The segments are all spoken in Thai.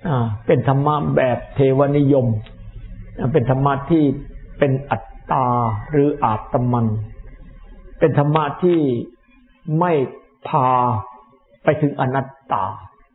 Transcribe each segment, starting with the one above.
เป็นธรรมะแบบเทวนิยมเป็นธรรมะที่เป็นอัตตาหรืออาตมันเป็นธรรมะที่ไม่พาไปถึงอนัตตา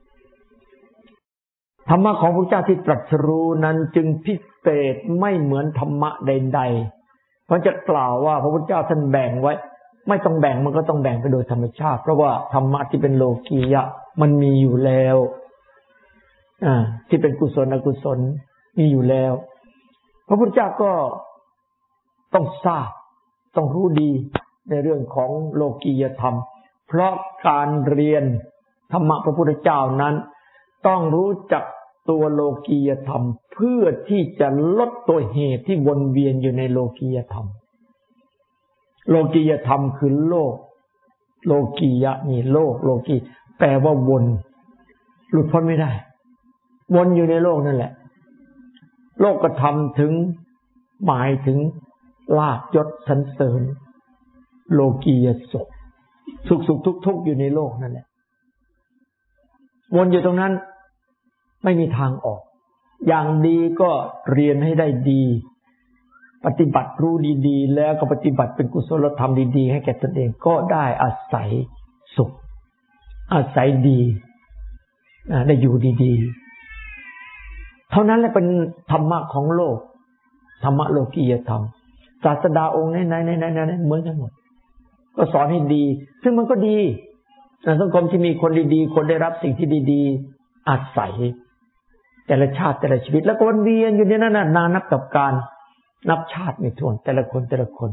ธรรมะของพระเจ้าที่ตรัสรู้นั้นจึงพิเศษไม่เหมือนธรรมะใดๆเพราะจะกล่าวว่าพระพุทธเจ้าท่านแบ่งไว้ไม่ต้องแบ่งมันก็ต้องแบ่งไปโดยธรรมชาติเพราะว่าธรรมะที่เป็นโลกียะมันมีอยู่แล้วที่เป็นกุศลอกุศลมีอยู่แล้วพระพุทธเจ้าก็ต้องทราบต้องรู้ดีในเรื่องของโลกียธรรมเพราะการเรียนธรรมะพระพุทธเจ้านั้นต้องรู้จักตัวโลกียธรรมเพื่อที่จะลดตัวเหตุที่วนเวียนอยู่ในโลกียธรรมโลกียธรรมคือโลกโลกียะนี่โลกโลกีแปลว่าวนหลุดพ้นไม่ได้วนอยู่ในโลกนั่นแหละโลกธรรมถึงหมายถึงลาภยศสรรเสริญโลกียสุขสุขทุกข์อยู่ในโลกนั่นแหละวนอยู่ตรงนั้นไม่มีทางออกอย่างดีก็เรียนให้ได้ดีปฏิบัติรู้ดีๆแล้วก็ปฏิบัติเป็นกุศลธรรมดีๆให้แก่ตนเองก็ได้อาศัยสุขอาศัยดีได้อยู่ดีๆเท่านั้นแหละเป็นธรรมะของโลกธรรมะโลกียธรรมศาสดาองค์ไหนๆเหมือนกันหมดก็สอนให้ดีซึ่งมันก็ดีสังคมที่มีคนดีๆคนได้รับสิ่งที่ดีๆอาศัยแต่ละชาติแต่ละชีวิตแล้วก็วนเวียนอยู่ในนั้นนานนับกับการนับชาติไม่ถ้วนแต่ละคน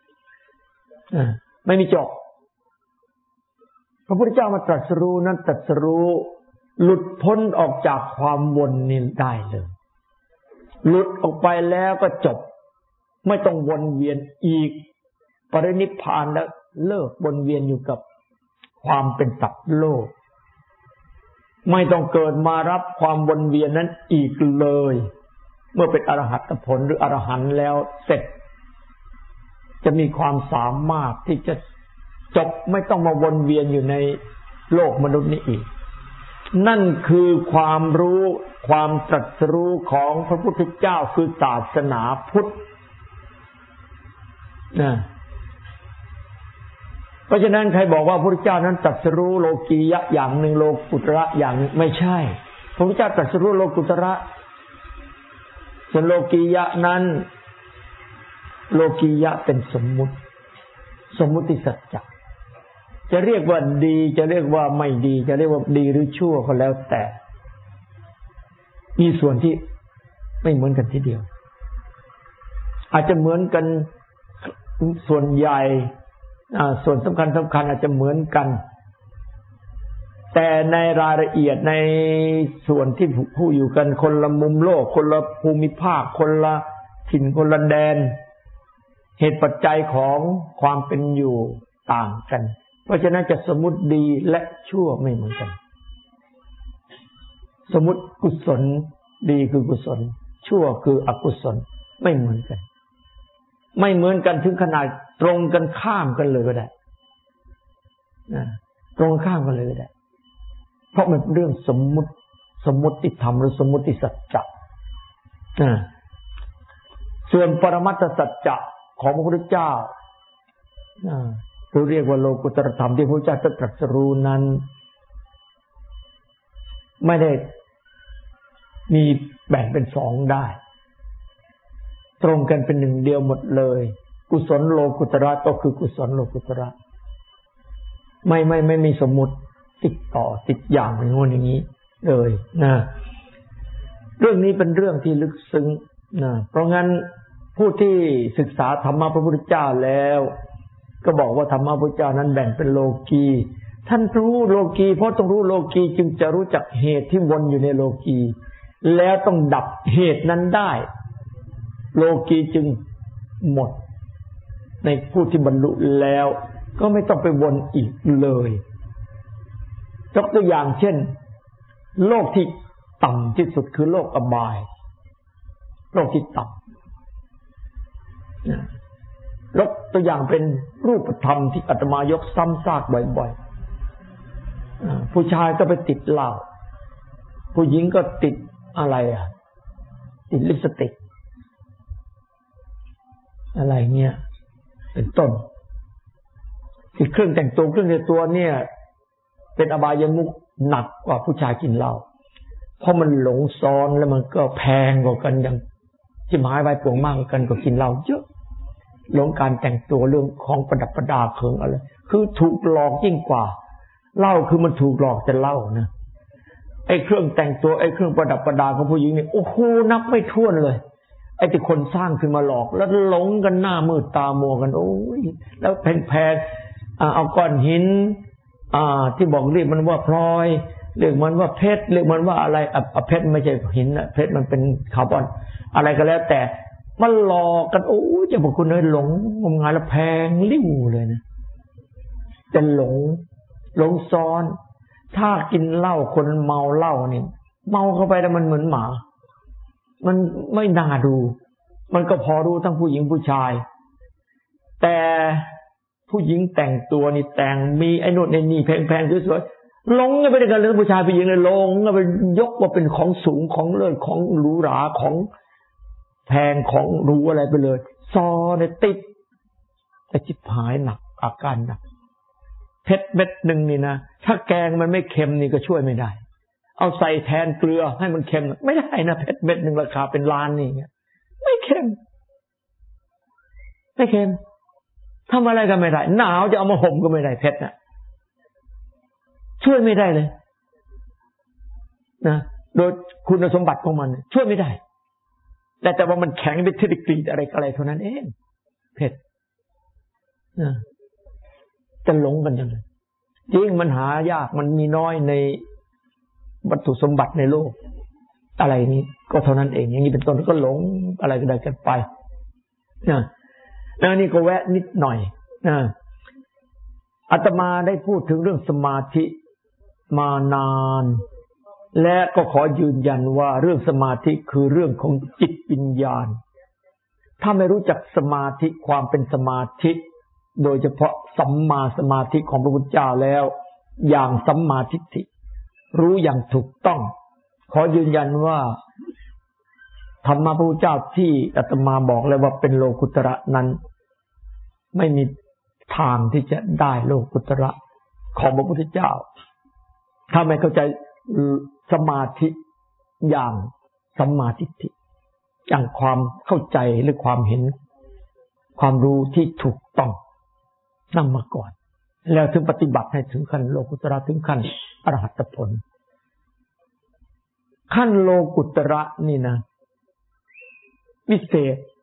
ไม่มีจบพระพุทธเจ้ามาตรัสรู้นั้นตรัสรู้หลุดพ้นออกจากความวนนี้ได้เลยหลุดออกไปแล้วก็จบไม่ต้องวนเวียนอีกปรินิพพานแล้วเลิกวนเวียนอยู่กับความเป็นสัตว์โลกไม่ต้องเกิดมารับความวนเวียนนั้นอีกเลยเมื่อเป็นอรหัตผลหรืออรหันต์แล้วเสร็จจะมีความสามารถที่จะจบไม่ต้องมาวนเวียนอยู่ในโลกมนุษย์นี้อีกนั่นคือความรู้ความตรัสรู้ของพระพุทธเจ้าคือศาสนาพุทธเพราะฉะนั้นใครบอกว่าพระพุทธเจ้านั้นตรัสรู้โลกียะอย่างหนึ่งโลกุตระอย่างนึงไม่ใช่พระพุทธเจ้าตรัสรู้โลกุตระส่วนโลกียะนั้นโลกียะเป็นสมมุติสัจจะจะเรียกว่าดีจะเรียกว่าไม่ดีจะเรียกว่าดีหรือชั่วก็แล้วแต่มีส่วนที่ไม่เหมือนกันทีเดียวอาจจะเหมือนกันส่วนใหญ่ส่วนสำคัญอาจจะเหมือนกันแต่ในรายละเอียดในส่วนที่ผู้อยู่กันคนละมุมโลกคนละภูมิภาคคนละถิ่นคนละแดนเหตุปัจจัยของความเป็นอยู่ต่างกันเพราะฉะนั้นจะสมมุติดีและชั่วไม่เหมือนกันสมมุติกุศลดีคือกุศลชั่วคืออกุศลไม่เหมือนกันไม่เหมือนกันถึงขนาดตรงกันข้ามกันเลยก็ได้ตรงข้ามกันเลยก็ได้เพราะมันเป็นเรื่องสมมุติธรรมหรือสมมุติสัจจะส่วนปรมัตถสัจจะของพระพุทธเจ้าเราเรียกว่าโลกุตตรธรรมที่พระพุทธเจ้าตรัสรู้นั้นไม่ได้มีแบ่งเป็นสองได้ตรงกันเป็นหนึ่งเดียวหมดเลยกุศลโลกุตระก็คือกุศลโลกุตระไม่มีสมมุติติดต่อติดอย่างอย่างโน้นอย่างนี้เลยนะเรื่องนี้เป็นเรื่องที่ลึกซึ้งนะเพราะงั้นผู้ที่ศึกษาธรรมะพระพุทธเจ้าแล้วก็บอกว่าธรรมะพระพุทธเจ้านั้นแบ่งเป็นโลกีท่านรู้โลกีเพราะต้องรู้โลกีจึงจะรู้จักเหตุที่วนอยู่ในโลกีแล้วต้องดับเหตุนั้นได้โลกีจึงหมดในผู้ที่บรรลุแล้วก็ไม่ต้องไปวนอีกเลยยกตัวอย่างเช่นโลกที่ต่ำที่สุดคือโลกอบายโลกที่ต่ำยกตัวอย่างเป็นรูปธรรมที่อาตมายกซ้ำซากบ่อยๆผู้ชายก็ไปติดเหล้าผู้หญิงก็ติดอะไรติดลิปสติกอะไรเงี้ยเป็นต้นติดเครื่องแต่งตัวเนี่ยเป็นอบายมุขหนักกว่าผู้ชายกินเหล้าเพราะมันหลงซ้อนแล้วมันก็แพงกว่ากันอย่างที่หมายไว้ปวงมากกว่ากันก็กินเหล้าเยอะหลงการแต่งตัวเรื่องของประดับประดาเคิงอะไรคือถูกหลอกยิ่งกว่าเหล้าคือมันถูกหลอกแต่เหล้านะไอ้เครื่องแต่งตัวไอ้เครื่องประดับประดาของผู้หญิงนี่โอ้โหนับไม่ถ้วนเลยไอ้ที่คนสร้างขึ้นมาหลอกแล้วหลงกันหน้ามืดตามัวกันโอ้ยแล้วแพงเอาก้อนหินที่บอกเรียกมันว่าพลอยเรียกมันว่าเพชรเรียกมันว่าอะไรเพชรไม่ใช่หินเพชรมันเป็นคาร์บอนอะไรก็แล้วแต่มันหลอกกันโอ้ยเจ้าพระคุณเลยหลงงมงายแล้วแพงลิ่วเลยนะแต่หลงซ้อนถ้ากินเหล้าคนเมาเหล้านี่เมาเข้าไปแล้วมันเหมือนหมามันไม่น่าดูมันก็พอรู้ทั้งผู้หญิงผู้ชายแต่ผู้หญิงแต่งตัวนี่แต่งมีไอ้โน่นไอ้นี่แพงๆสวยๆหลงกันไปด้วยกันเลยผู้ชายผู้หญิงเลยหลงกันไปยกว่าเป็นของสูงของเลิศของหรูหราของแพงของหรูอะไรไปเลยซอเนี่ยติดแต่จิตหายหนักอาการหนักเพชรเม็ดหนึ่งนี่นะถ้าแกงมันไม่เค็มนี่ก็ช่วยไม่ได้เอาใส่แทนเกลือให้มันเค็มไม่ได้นะเพชรเม็ดหนึ่งราคาเป็นล้านนี่ไม่เค็มทำอะไรก็ไม่ได้หนาวจะเอามาห่มก็ไม่ได้เพชรน่ะช่วยไม่ได้เลยนะโดยคุณสมบัติของมันช่วยไม่ได้แต่ว่ามันแข็งเป็นทิฏฐิอะไรเท่านั้นเองเพชรนะจะหลงกันยังไงจริงมันหายากมันมีน้อยในวัตถุสมบัติในโลกอะไรนี้ก็เท่านั้นเองอย่างนี้เป็นต้นก็หลงอะไรก็ได้กันไปนะแล้วนี่ก็แวะนิดหน่อยนะอาตมาได้พูดถึงเรื่องสมาธิมานานและก็ขอยืนยันว่าเรื่องสมาธิคือเรื่องของจิตวิญญาณถ้าไม่รู้จักสมาธิความเป็นสมาธิโดยเฉพาะสัมมาสมาธิของพระพุทธเจ้าแล้วอย่างสัมมาทิฏฐิรู้อย่างถูกต้องขอยืนยันว่าธรรมะพระพุทธเจ้าที่อาตมาบอกเลยว่าเป็นโลกุตระนั้นไม่มีทางที่จะได้โลกุตระของพระพุทธเจ้าถ้าไม่เข้าใจสมาธิอย่างสัมมาทิฏฐิอย่างความเข้าใจหรือความเห็นความรู้ที่ถูกต้องนำมาก่อนแล้วถึงปฏิบัติให้ถึงขั้นโลกุตระถึงขั้นอรหัตผลขั้นโลกุตระนี่นะวิเศ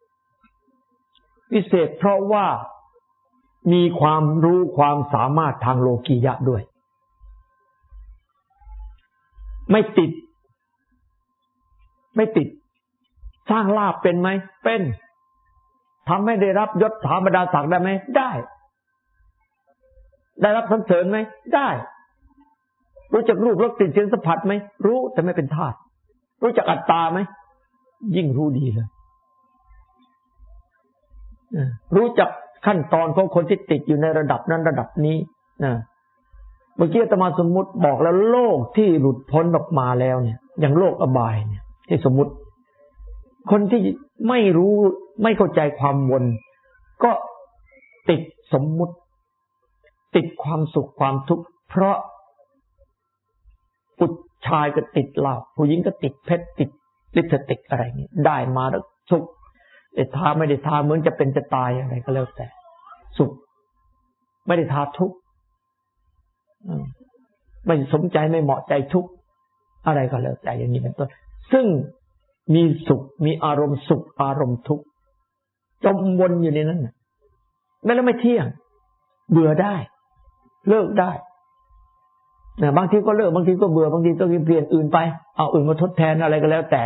ษเพราะว่ามีความรู้ความสามารถทางโลกียะด้วยไม่ติดสร้างลาภเป็นไหมเป็นทำให้ได้รับยศถาบรรดาศักดิ์ได้ไหมได้รับสรรเสริญไหมได้รู้จักรูปรสกลิ่นเสียงสัมผัสไหมรู้แต่ไม่เป็นธาตุรู้จักอัตตาไหมยิ่งรู้ดีเลยรู้จักขั้นตอนของคนที่ติดอยู่ในระดับนั้นระดับนี้นะเมื่อกี้อาตมาสมมุติบอกแล้วโลกที่หลุดพ้นออกมาแล้วเนี่ยอย่างโลกอบายเนี่ยที่สมมุติคนที่ไม่รู้ไม่เข้าใจความวนก็ติดสมมุติติดความสุขความทุกข์เพราะผู้ชายก็ติดเหล้าผู้หญิงก็ติดเพชรติดลิปสติกอะไรอย่างนี้ได้มาแล้วสุขแต่ทาไม่ได้ทาเหมือนจะเป็นจะตายอะไรก็แล้วแต่สุขไม่ได้ทาทุกข์ไม่สมใจไม่เหมาะใจทุกข์อะไรก็แล้วแต่อย่างนี้เป็นต้นซึ่งมีสุขมีอารมณ์สุขอารมณ์ทุกข์จมวนอยู่ในนั้นไม่เที่ยงเบื่อได้เลิกได้บางทีก็เลิกบางทีก็เบื่อบางทีก็เปลี่ยนอื่นไปเอาอื่นมาทดแทนอะไรก็แล้วแต่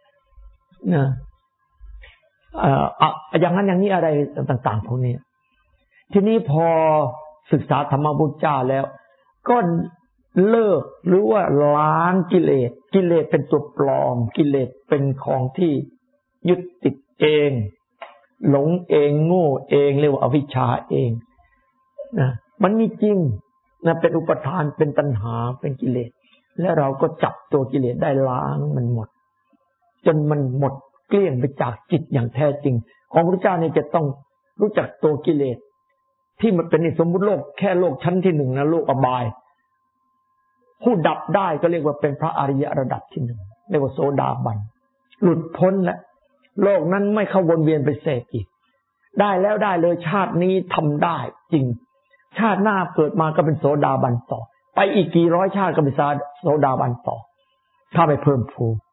อย่างนั้นอย่างนี้อะไรต่างๆพวกนี้ทีนี้พอศึกษาธรรมพุทธเจ้าแล้วก็เลิกหรือว่าล้างกิเลสเป็นตัวปลอมกิเลสเป็นของที่ยึดติดเองหลงเองโง่เองเรียกว่าอวิชชาเองนะมันมีจริงนะเป็นอุปทานเป็นตัณหาเป็นกิเลสและเราก็จับตัวกิเลสได้ล้างมันหมดจนมันหมดเกลี้ยงไปจากจิตอย่างแท้จริงของพระเจ้าเนี่ยจะต้องรู้จักตัวกิเลสที่มันเป็นสมมุติโลกแค่โลกชั้นที่หนึ่งนะโลกอบายผู้ดับได้ก็เรียกว่าเป็นพระอริยระดับที่หนึ่งเรียกว่าโสดาบันหลุดพ้นแล้วโลกนั้นไม่เข้าวนเวียนไปเสพอีกได้แล้วได้เลยชาตินี้ทำได้จริงชาติหน้าเกิดมาก็เป็นโสดาบันต่อไปอีกกี่ร้อยชาติก็เป็นโสดาบันต่อถ้าไปเพิ่มภูมิ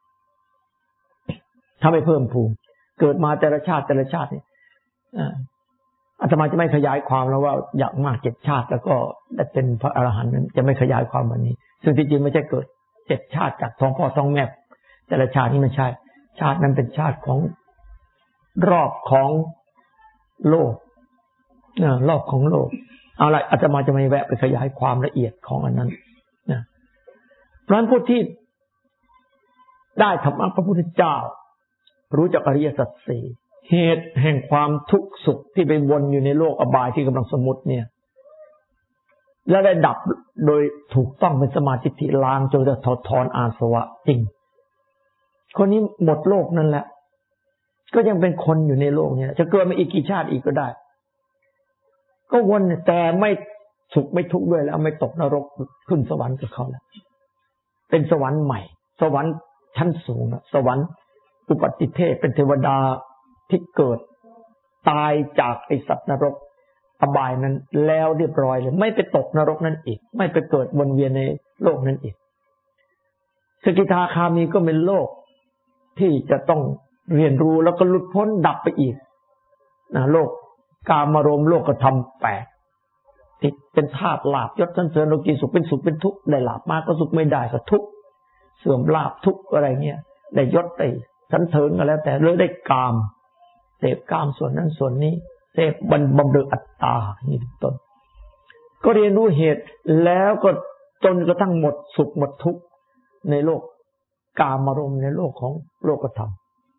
เกิดมาแต่ละชาตินี่อาตมาจะไม่ขยายความแล้วว่าอยากมาก7 ชาติแล้วก็ได้เป็นพระอรหันต์นั้นจะไม่ขยายความวันนี้ซึ่งที่จริงไม่ใช่เกิด7 ชาติจากท้องพ่อท้องแม่แต่ละชาตินี่ไม่ใช่ชาตินั้นเป็นชาติของรอบของโลกรอบของโลกเอาละอาตมาจะไม่แวะไปขยายความละเอียดของอันนั้นนะเพราะฉะนั้นผู้ที่ได้ธรรมะพระพุทธเจ้ารู้จักอริยสัจสี่เหตุแห่งความทุกข์สุขที่ไปวนอยู่ในโลกอบายที่กำลังสมมุติเนี่ยและได้ดับโดยถูกต้องเป็นสมาธิล้างจนจะถอดถอนอาสวะจริงคนนี้หมดโลกนั่นแหละก็ยังเป็นคนอยู่ในโลกเนี่ยจะเกิดมาอีกกี่ชาติอีกก็ได้ก็วนแต่ไม่สุขไม่ทุกข์ด้วยแล้วไม่ตกนรกขึ้นสวรรค์กับเขาแล้วเป็นสวรรค์ใหม่สวรรค์ชั้นสูงสวรรค์อุปติเทพเป็นเทวดาที่เกิดตายจากไอสัตว์นรกอบายนั้นแล้วเรียบร้อยเลยไม่ไปตกนรกนั้นอีกไม่ไปเกิดวนเวียนในโลกนั้นอีกสกิทาคามีก็เป็นโลกที่จะต้องเรียนรู้แล้วก็หลุดพ้นดับไปอีกโลกกามารมณ์โลกธรรม8ติดเป็นธาตุลาภยศสรรเสริญโลกีสุขเป็นสุขเป็นทุกข์ได้ลาภมากก็สุขไม่ได้ก็ทุกข์เสื่อมลาภทุกข์อะไรเงี้ยได้ยศได้สรรเสริญก็แล้วแต่เลยได้กามเสพกามส่วนนั้นส่วนนี้เสพบำรุงอัตตานี่เป็นต้นก็เรียนรู้เหตุแล้วก็จนกระทั่งหมดสุขหมดทุกข์ในโลกกามารมณ์ในโลกของโลกธรรม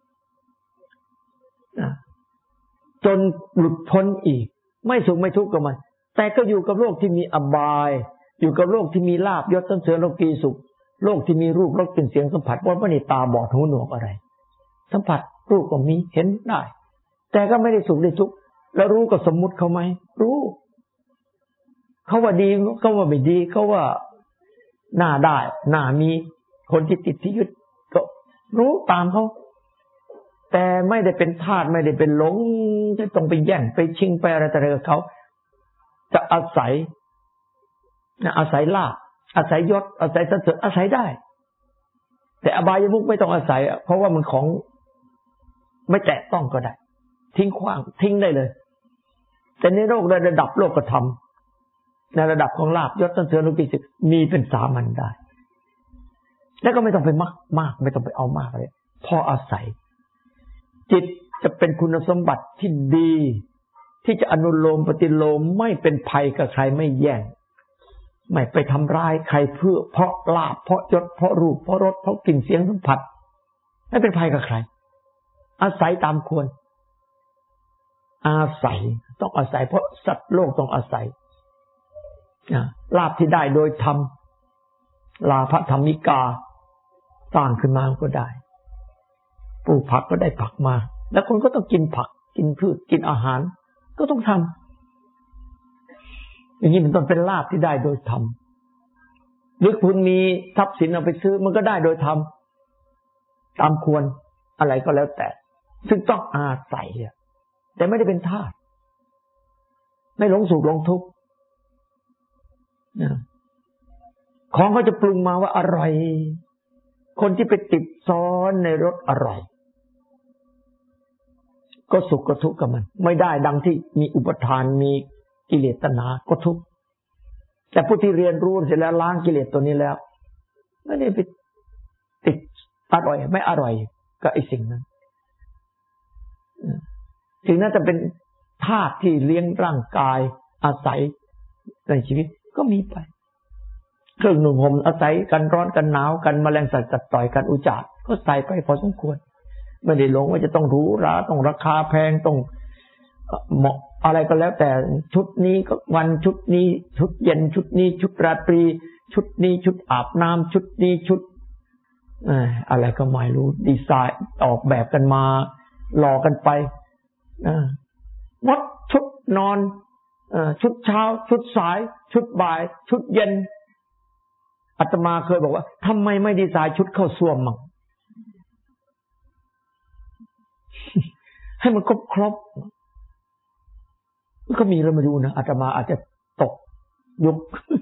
จนหลุดพ้นอีกไม่สุขไม่ทุกข์กับมันแต่ก็อยู่กับโลกที่มีอบายอยู่กับโลกที่มีลาภยศสรรเสริญโลกีสุขโลกที่มีรูปรสกลิ่นเสียงสัมผัสว่าไม่ได้ตาบอดหูหนวกอะไรสัมผัสรูปก็มีเห็นได้แต่ก็ไม่ได้สุขได้ทุกข์แล้วรู้ก็สมมุติเขาไหมรู้เขาว่าดีเขาว่าไม่ดีเขาว่าหน้าได้หน้ามีคนที่ติดที่ยึดก็รู้ตามเขาแต่ไม่ได้เป็นทาสไม่ได้เป็นหลงจะต้องไปแย่งไปชิงไปอะไรแต่กับเขาจะอาศัยลาภอาศัยยศอาศัยสรรเสริญอาศัยได้แต่อบายมุขไม่ต้องอาศัยเพราะว่ามันของไม่แตะต้องก็ได้ทิ้งขว้างทิ้งได้เลยแต่ในโลกระดับโลกธรรมในระดับของลาภยศสรรเสริญโลกีสุขมีเป็นสามัญได้แล้วก็ไม่ต้องไปมากไม่ต้องไปเอามากเลยพออาศัยจิตจะเป็นคุณสมบัติที่ดีที่จะอนุโลมปฏิโลมไม่เป็นภัยกับใครไม่แย่งไม่ไปทำร้ายใครเพราะลาภเพราะยศเพราะรูปเพราะรสเพราะกลิ่นเสียงสัมผัสไม่เป็นภัยกับใครอาศัยตามควรอาศัยต้องอาศัยเพราะสัตว์โลกต้องอาศัยลาภที่ได้โดยธรรมลาภธรรมิกาสร้างขึ้นมาก็ได้ปลูกผักก็ได้ผักมาแล้วคนก็ต้องกินผักกินพืชกินอาหารก็ต้องทำอย่างนี้มันต้องเป็นลาภที่ได้โดยธรรมหรือคุณมีทรัพย์สินเอาไปซื้อมันก็ได้โดยธรรมตามควรอะไรก็แล้วแต่ซึ่งต้องอาศัยแต่ไม่ได้เป็นทาสไม่หลงสุขหลงทุกข์ของเขาจะปรุงมาว่าอร่อยคนที่ไปติดซ้อนในรสอร่อยก็สุขก็ทุกข์กับมันไม่ได้ดังที่มีอุปทานมีกิเลสตัณหาก็ทุกข์แต่ผู้ที่เรียนรู้เสร็จแล้วล้างกิเลสตัวนี้แล้วไม่ได้ไปติดอร่อยไม่อร่อยกับไอ้สิ่งนั้นถึงน่าจะเป็นธาตุที่เลี้ยงร่างกายอาศัยในชีวิตก็มีไปเครื่องนุ่งห่มอาศัยกันร้อนกันหนาวกันแมลงสัตว์กัดต่อยกันอุจจาระก็ใส่ไปพอสมควรไม่ได้หลงว่าจะต้องหรูหราต้องราคาแพงต้องเหมาะอะไรก็แล้วแต่ชุดนี้ก็วันชุดนี้ชุดเย็นชุดนี้ชุดราตรีชุดนี้ชุดอาบน้ำชุดนี้ชุดอะไรก็ไม่รู้ดีไซน์ออกแบบกันมาหลอกกันไปวัดชุดนอนชุดเช้าชุดสายชุดบ่ายชุดเย็นอาตมาเคยบอกว่าทำไมไม่ดีไซน์ชุดเข้าส้วมมั่งให้มันครบก็มีเรามาดูนะอาตมาอาจจะตกยุค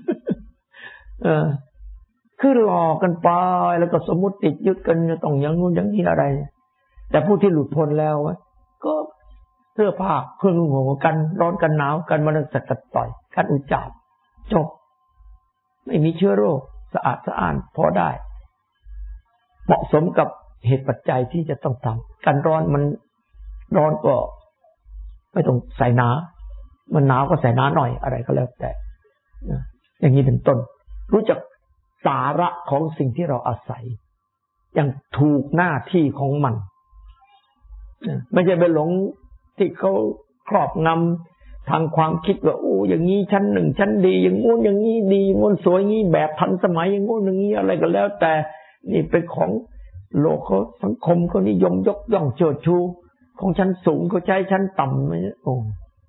คือหลอกกันไปแล้วก็สมมุติติดยึดกันต้องอย่างนู้นอย่างนี้อะไรแต่ผู้ที่หลุดพ้นแล้วก็เสื้อผ้าเครื่องนุ่งห่มกันร้อนกันหนาวกันมะเร็งสัตว์กัดต่อยกันอุจจาระจบไม่มีเชื้อโรคสะอาดสะอ้านพอได้เหมาะสมกับเหตุปัจจัยที่จะต้องทำกันร้อนมันร้อนก็ไม่ต้องใส่หนามันหนาวก็ใส่หนาหน่อยอะไรก็แล้วแต่อย่างนี้เป็นต้นรู้จักสาระของสิ่งที่เราอาศัยอย่างถูกหน้าที่ของมันไม่ใช่ไปหลงที่เขาครอบงำทางความคิดว่าโอ้อย่างนี้ชั้นหนึ่งชั้นดีอย่างงู้นอย่างนี้ดีงุ้นสวยงี้แบบทันสมัยอย่างงู้นอย่างนี้อะไรก็แล้วแต่นี่เป็นของโลกเขาสังคมเขานิยมยกย่องเชิดชูของชั้นสูงเขาใช้ชั้นต่ำโอ้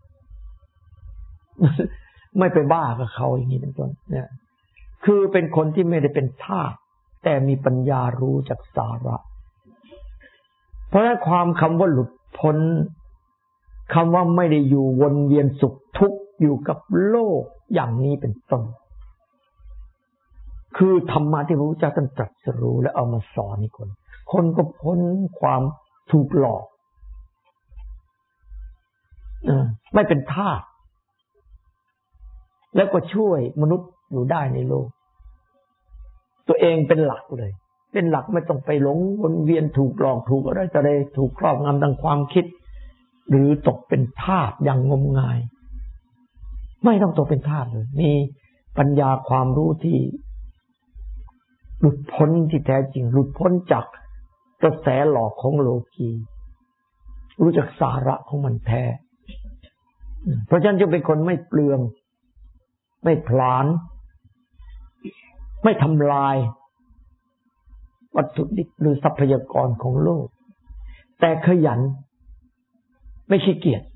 ไม่ไปบ้ากับเขาอย่างนี้เป็นต้นเนี่ยคือเป็นคนที่ไม่ได้เป็นทาสแต่มีปัญญารู้จักสาระเพราะฉะนั้นความคำว่าหลุดพ้นคำว่าไม่ได้อยู่วนเวียนสุขทุกข์อยู่กับโลกอย่างนี้เป็นต้นคือธรรมะที่พระพุทธเจ้าท่านตรัสรู้และเอามาสอนให้คนก็พ้นความถูกหลอกไม่เป็นทาสแล้วก็ช่วยมนุษย์อยู่ได้ในโลกตัวเองเป็นหลักเลยเป็นหลักไม่ต้องไปหลงวนเวียนถูกหลอกถูกอะไรต่ออะไรถูกครอบงำทางความคิดหรือตกเป็นทาสอย่างงมงายไม่ต้องตกเป็นทาสเลยมีปัญญาความรู้ที่หลุดพ้นที่แท้จริงหลุดพ้นจากกระแสหลอกของโลกีรู้จักสาระของมันแท้เพราะฉะนั้นจะเป็นคนไม่เปลืองไม่พลานไม่ทำลายวัตถุดิบหรือทรัพยากรของโลกแต่ขยันไม่ขี้เกียจ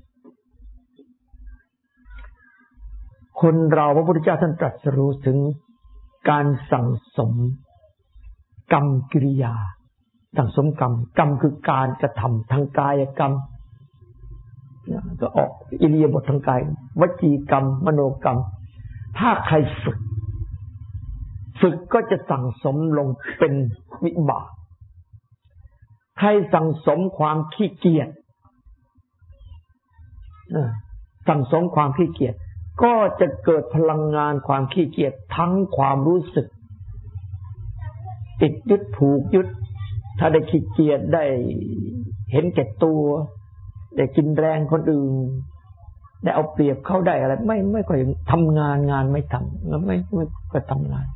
คนเราพระพุทธเจ้าท่านตรัสรู้ถึงการสั่งสมกรรมกิริยาสั่งสมกรรมคือการกระทำทางกายกรรมก็ออกอิริยาบถทางกายวจีกรรมมโนกรรมถ้าใครฝึกก็จะสั่งสมลงเป็นวิบากใครสั่งสมความขี้เกียจสั่งสมความขี้เกียจก็จะเกิดพลังงานความขี้เกียจทั้งความรู้สึกติดยึดผูกยึดถ้าได้ขี้เกียจได้เห็นแก่ตัวได้กินแรงคนอื่นได้เอาเปรียบเขาได้อะไรไม่ค่อยทำงานไม่ทำไม่ก็ทำงาน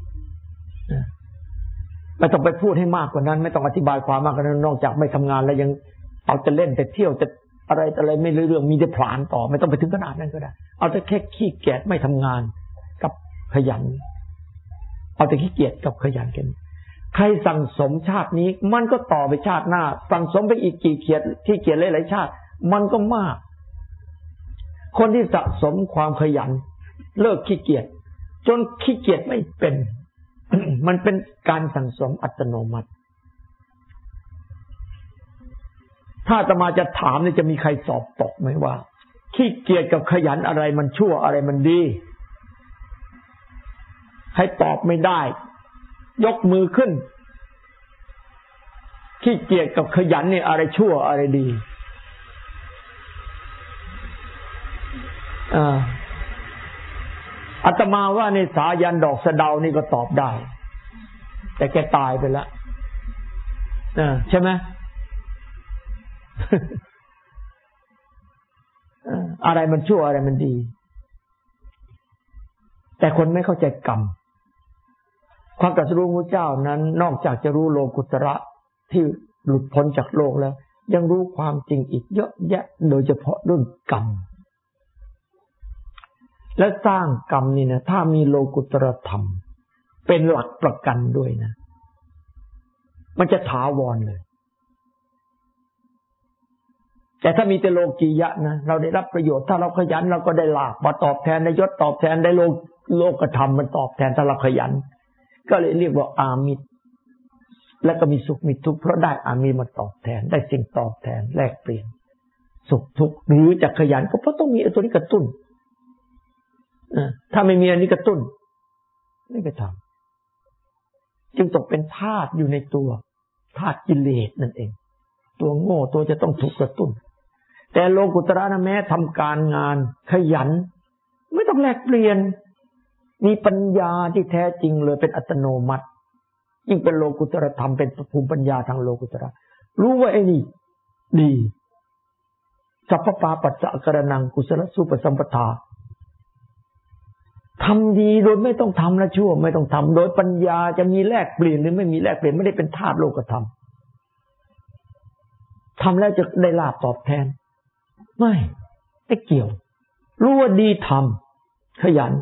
ไม่ต้องไปพูดให้มากกว่านั้นไม่ต้องอธิบายความมากกว่านั้นนอกจากไม่ทำงานแล้วยังเอาจะเล่นแต่เที่ยวจะอะไรไม่เรื่องมีแต่ผลาญต่อไม่ต้องไปถึงขนาดนั้นก็ได้เอาแต่แค่ขี้เกียจไม่ทำงานกับขยันเอาแต่ขี้เกียจกับขยันกันใครสั่งสมชาตินี้มันก็ต่อไปชาติหน้าสั่งสมไปอีกกี่เกียรติที่เกียรติหลายๆชาติมันก็มากคนที่สะสมความขยันเลิกขี้เกียจจนขี้เกียจไม่เป็น มันเป็นการสั่งสมอัตโนมัติถ้าอาตมาจะถามเนี่ยจะมีใครสอบตกไหมว่าขี้เกียจกับขยันอะไรมันชั่วอะไรมันดีให้ตอบไม่ได้ยกมือขึ้นขี้เกียจกับขยันเนี่ยอะไรชั่วอะไรดีอาตมาว่าในสายันดอกสะเดานี่ก็ตอบได้แต่แกตายไปแล้วใช่ไหม อะไรมันชั่วอะไรมันดีแต่คนไม่เข้าใจกรรมความตรัสรู้ของพระเจ้านั้นนอกจากจะรู้โลกุตระที่หลุดพ้นจากโลกแล้วยังรู้ความจริงอีกเยอะแยะโดยเฉพาะเรื่องกรรมและสร้างกรรมนี่นะถ้ามีโลกุตรธรรมเป็นหลักประกันด้วยนะมันจะถาวรเลยแต่ถ้ามีแต่โลกียะนะเราได้รับประโยชน์ถ้าเราขยันเราก็ได้ลาภมาตอบแทนได้ยศตอบแทนได้โลกธรรมมันตอบแทนถ้าเราขยันก็เลยเรียกว่าอามิตรแล้วก็มีสุขมีทุกข์เพราะได้อามิตรมาตอบแทนได้สิ่งตอบแทนแลกเปลี่ยนสุขทุกข์หรือจะขยันก็เพราะต้องมีตัวนี้กระตุ้นถ้าไม่มีอันนี้กระตุ้นไม่ไปทำจึงตกเป็นทาสอยู่ในตัวทาสกิเลสนั่นเองตัวโง่ตัวจะต้องถูกกระตุ้นแต่โลกุตระนะแม้ทำการงานขยันไม่ต้องแลกเปลี่ยนมีปัญญาที่แท้จริงเลยเป็นอัตโนมัติยิ่งเป็นโลกุตระธรรมเป็นภูมิปัญญาทางโลกุตระรู้ว่าไอ้นี่ดีสัพพปาปัสสะกรณังกุศลสุปสัมปทาทำดีโดยไม่ต้องทำละชั่วไม่ต้องทำโดยปัญญาจะมีแลกเปลี่ยนหรือไม่มีแลกเปลี่ยนไม่ได้เป็นทาสโลกธรรมทำแล้วจะได้ลาภตอบแทนไม่เกี่ยวรู้ว่าดีทำขยัน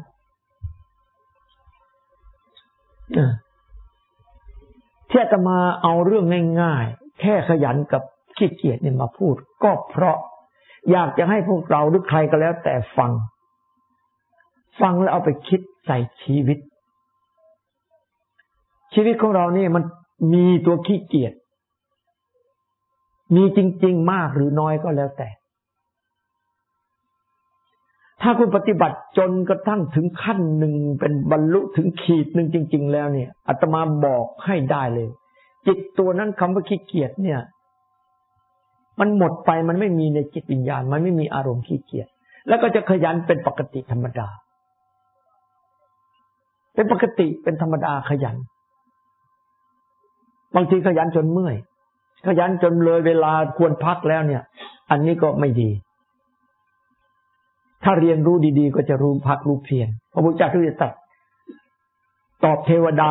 ที่อาตมาเอาเรื่องง่ายๆแค่ขยันกับขี้เกียจเนี่ยมาพูดก็เพราะอยากจะให้พวกเราหรือใครก็แล้วแต่ฟังแล้วเอาไปคิดใส่ชีวิตของเราเนี่ยมันมีตัวขี้เกียจมีจริงๆมากหรือน้อยก็แล้วแต่ถ้าคุณปฏิบัติจนกระทั่งถึงขั้นหนึ่งเป็นบรรลุถึงขีดหนึ่งจริงๆแล้วเนี่ยอาตมาบอกให้ได้เลยจิตตัวนั้นคำว่าขี้เกียจเนี่ยมันหมดไปมันไม่มีในจิตวิญญาณมันไม่มีอารมณ์ขี้เกียจแล้วก็จะขยันเป็นปกติธรรมดาเป็นปกติเป็นธรรมดาขยันบางทีขยันจนเมื่อยขยันจนเลยเวลาควรพักแล้วเนี่ยอันนี้ก็ไม่ดีถ้าเรียนรู้ดีๆก็จะรู้พักรู้เพียรพระพุทธเจ้าที่จะตอบเทวดา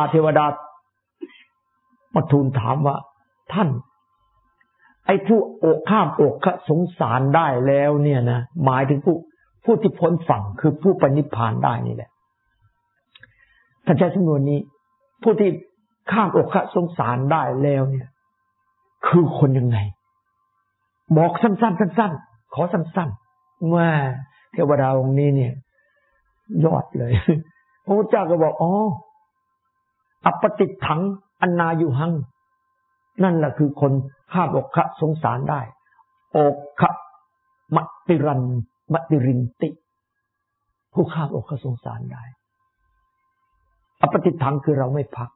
มาทูลถามว่าท่านไอ้ผู้อกข้ามอกสงสารได้แล้วเนี่ยนะหมายถึงผู้ที่พ้นฝั่งคือผู้ปณิพพานได้นี่แหละท่านใช้สำนวนนี้ผู้ที่ข้ามอกสงสารได้แล้วเนี่ยคือคนยังไงบอกสั้นๆขอสั้นๆว่าเทวดาองค์นี้เนี่ยยอดเลยพระพุทธเจ้าก็บอกอัปปติถังอนายุหังนั่นแหละคือคนข้ามอกสงสารได้อกมติรินติผู้ข้ามอกสงสารได้อัปปติถังคือเราไม่พัก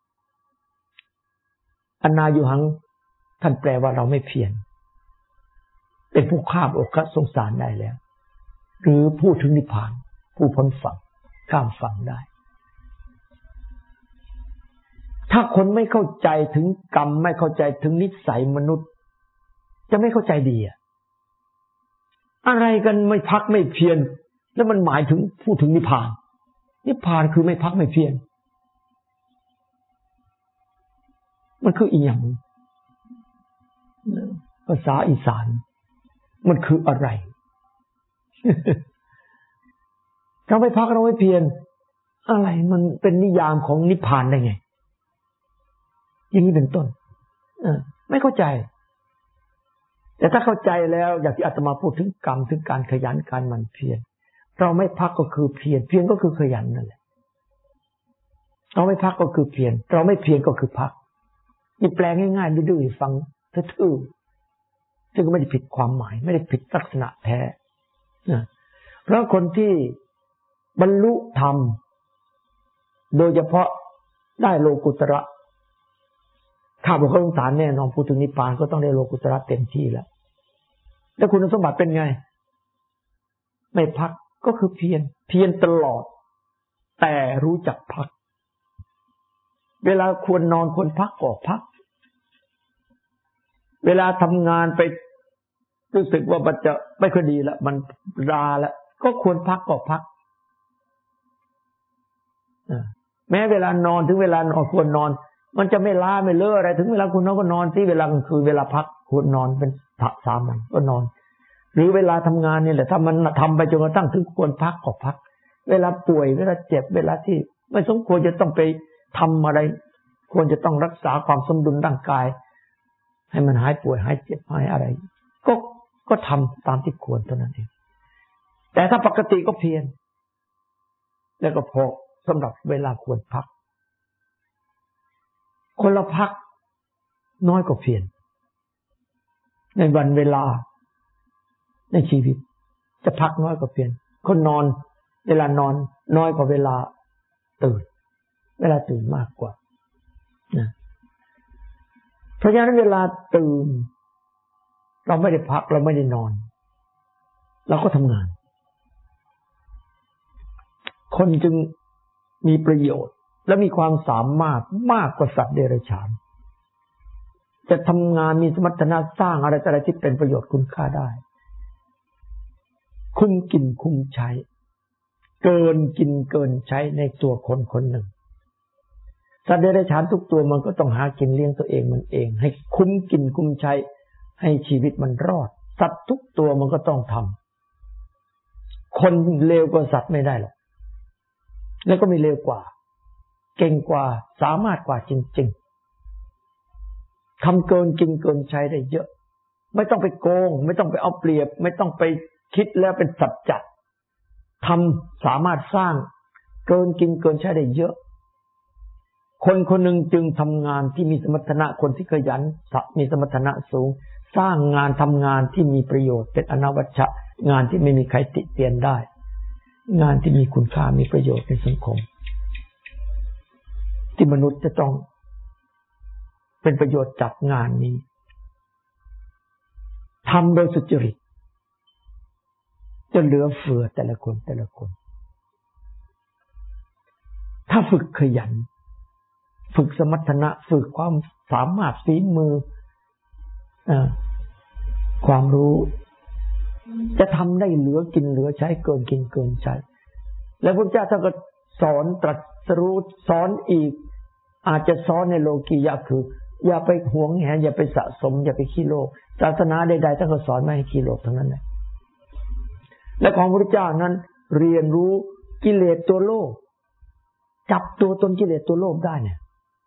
อนายุหังท่านแปลว่าเราไม่เพียรเป็นผู้ข้ามอกสงสารได้แล้วหรือผู้ถึงนิพพานผู้พ้นฝั่งข้ามฝั่งได้ถ้าคนไม่เข้าใจถึงกรรมไม่เข้าใจถึงนิสัยมนุษย์จะไม่เข้าใจดีอะไรกันไม่พักไม่เพียรแล้วมันหมายถึงผู้ถึงนิพพานนิพพานคือไม่พักไม่เพียรมันคืออีหยังภาษาอีสานมันคืออะไรเราไม่พักเราไม่เพียรอะไรมันเป็นนิยามของนิพพานได้ไงอย่างนี้เป็นต้นไม่เข้าใจแต่ถ้าเข้าใจแล้วอย่างที่อาตมาพูดถึงกรรมถึงการขยันการหมั่นเพียรเราไม่พักก็คือเพียรก็คือขยันนั่นแหละเราไม่พักก็คือเพียรเราไม่เพียรก็คือพักนี่แปลง่ายๆดื้อๆฟังทื่อๆซึ่งก็ไม่ได้ผิดความหมายไม่ได้ผิดลักษณะแท้เพราะคนที่บรรลุธรรมโดยเฉพาะได้โลกุตระข้าพเจ้าสงสารแน่นอนพูดถึงนิพพานก็ต้องได้โลกุตระเต็มที่แล้วแล้วคุณสมบัติเป็นไงไม่พักก็คือเพียรตลอดแต่รู้จักพักเวลาควรนอนควรพักก็พักเวลาทำงานไปรู้สึกว่ามันจะไม่ค่อยดีแล้วมันราแล้วก็ควรพักก็พักแม้เวลานอนถึงเวลานอนควรนอนมันจะไม่ล้าไม่เลอะอะไรถึงเวลาคุณนอนก็นอนที่เวลากลางคืนเวลาพักควรนอนเป็นสามัญก็นอนหรือเวลาทำงานนี่แหละถ้ามันทำไปจนกระทั่งถึงควรพักก็พักเวลาป่วยเวลาเจ็บเวลาที่ไม่สมควรจะต้องไปทำอะไรควรจะต้องรักษาความสมดุลร่างกายให้มันหายป่วยหายเจ็บหายอะไรก็ทำตามที่ควรเท่านั้นเองแต่ถ้าปกติก็เพียรแล้วก็พอสำหรับเวลาควรพักคนละพักน้อยกว่าเพียรในวันเวลาในชีวิตจะพักน้อยกว่าเพียรคนนอนเวลานอนน้อยกว่าเวลาตื่นเวลาตื่นมากกว่านะเพราะฉะนั้นเวลาตื่นเราไม่ได้พักเราไม่ได้นอนเราก็ทำงานคนจึงมีประโยชน์และมีความสามารถมากกว่าสัตว์เดรัจฉานจะทำงานมีสมรรถนะสร้างอะไรต่ออะไรที่เป็นประโยชน์คุณค่าได้คุ้มกินคุ้มใช้เกินกินเกินใช้ในตัวคนคนหนึ่งสัตว์เดรัจฉานทุกตัวมันก็ต้องหากินเลี้ยงตัวเองมันเองให้คุ้มกินคุ้มใช้ให้ชีวิตมันรอดสัตว์ทุกตัวมันก็ต้องทำคนเลวกว่าสัตว์ไม่ได้หรอกแล้วก็ไม่เลวกว่าเก่งกว่าสามารถกว่าจริงๆทำเกินกินเกินใช้ได้เยอะไม่ต้องไปโกงไม่ต้องไปเอาเปรียบไม่ต้องไปคิดแล้วเป็นสัจจะทำสามารถสร้างเกินกินเกินใช้ได้เยอะคนคนหนึ่งจึงทำงานที่มีสมรรถนะคนที่ขยันมีสมรรถนะสูงสร้างงานทำงานที่มีประโยชน์เป็นอนวัชชะงานที่ไม่มีใครติเตียนได้งานที่มีคุณค่ามีประโยชน์ในสังคมที่มนุษย์จะต้องเป็นประโยชน์จากงานนี้ทำโดยสุจริตจะเหลือเฟือแต่ละคนถ้าฝึกขยันฝึกสมรรถนะฝึกความสามารถฝีมือความรู้จะทำได้เหลือกินเหลือใช้เกินกินเกินใช้แล้วพระเจ้าท่านก็สอนตรัสรู้สอนอีกอาจจะสอนในโลกียะคืออย่าไปหวงแหนอย่าไปสะสมอย่าไปขี้โลภศาสนาใดๆท่านก็สอนไม่ให้ขี้โลภทั้งนั้นแหละและของพระเจ้านั้นเรียนรู้กิเลสตัวโลภจับตัวตนกิเลสตัวโลภได้เนี่ย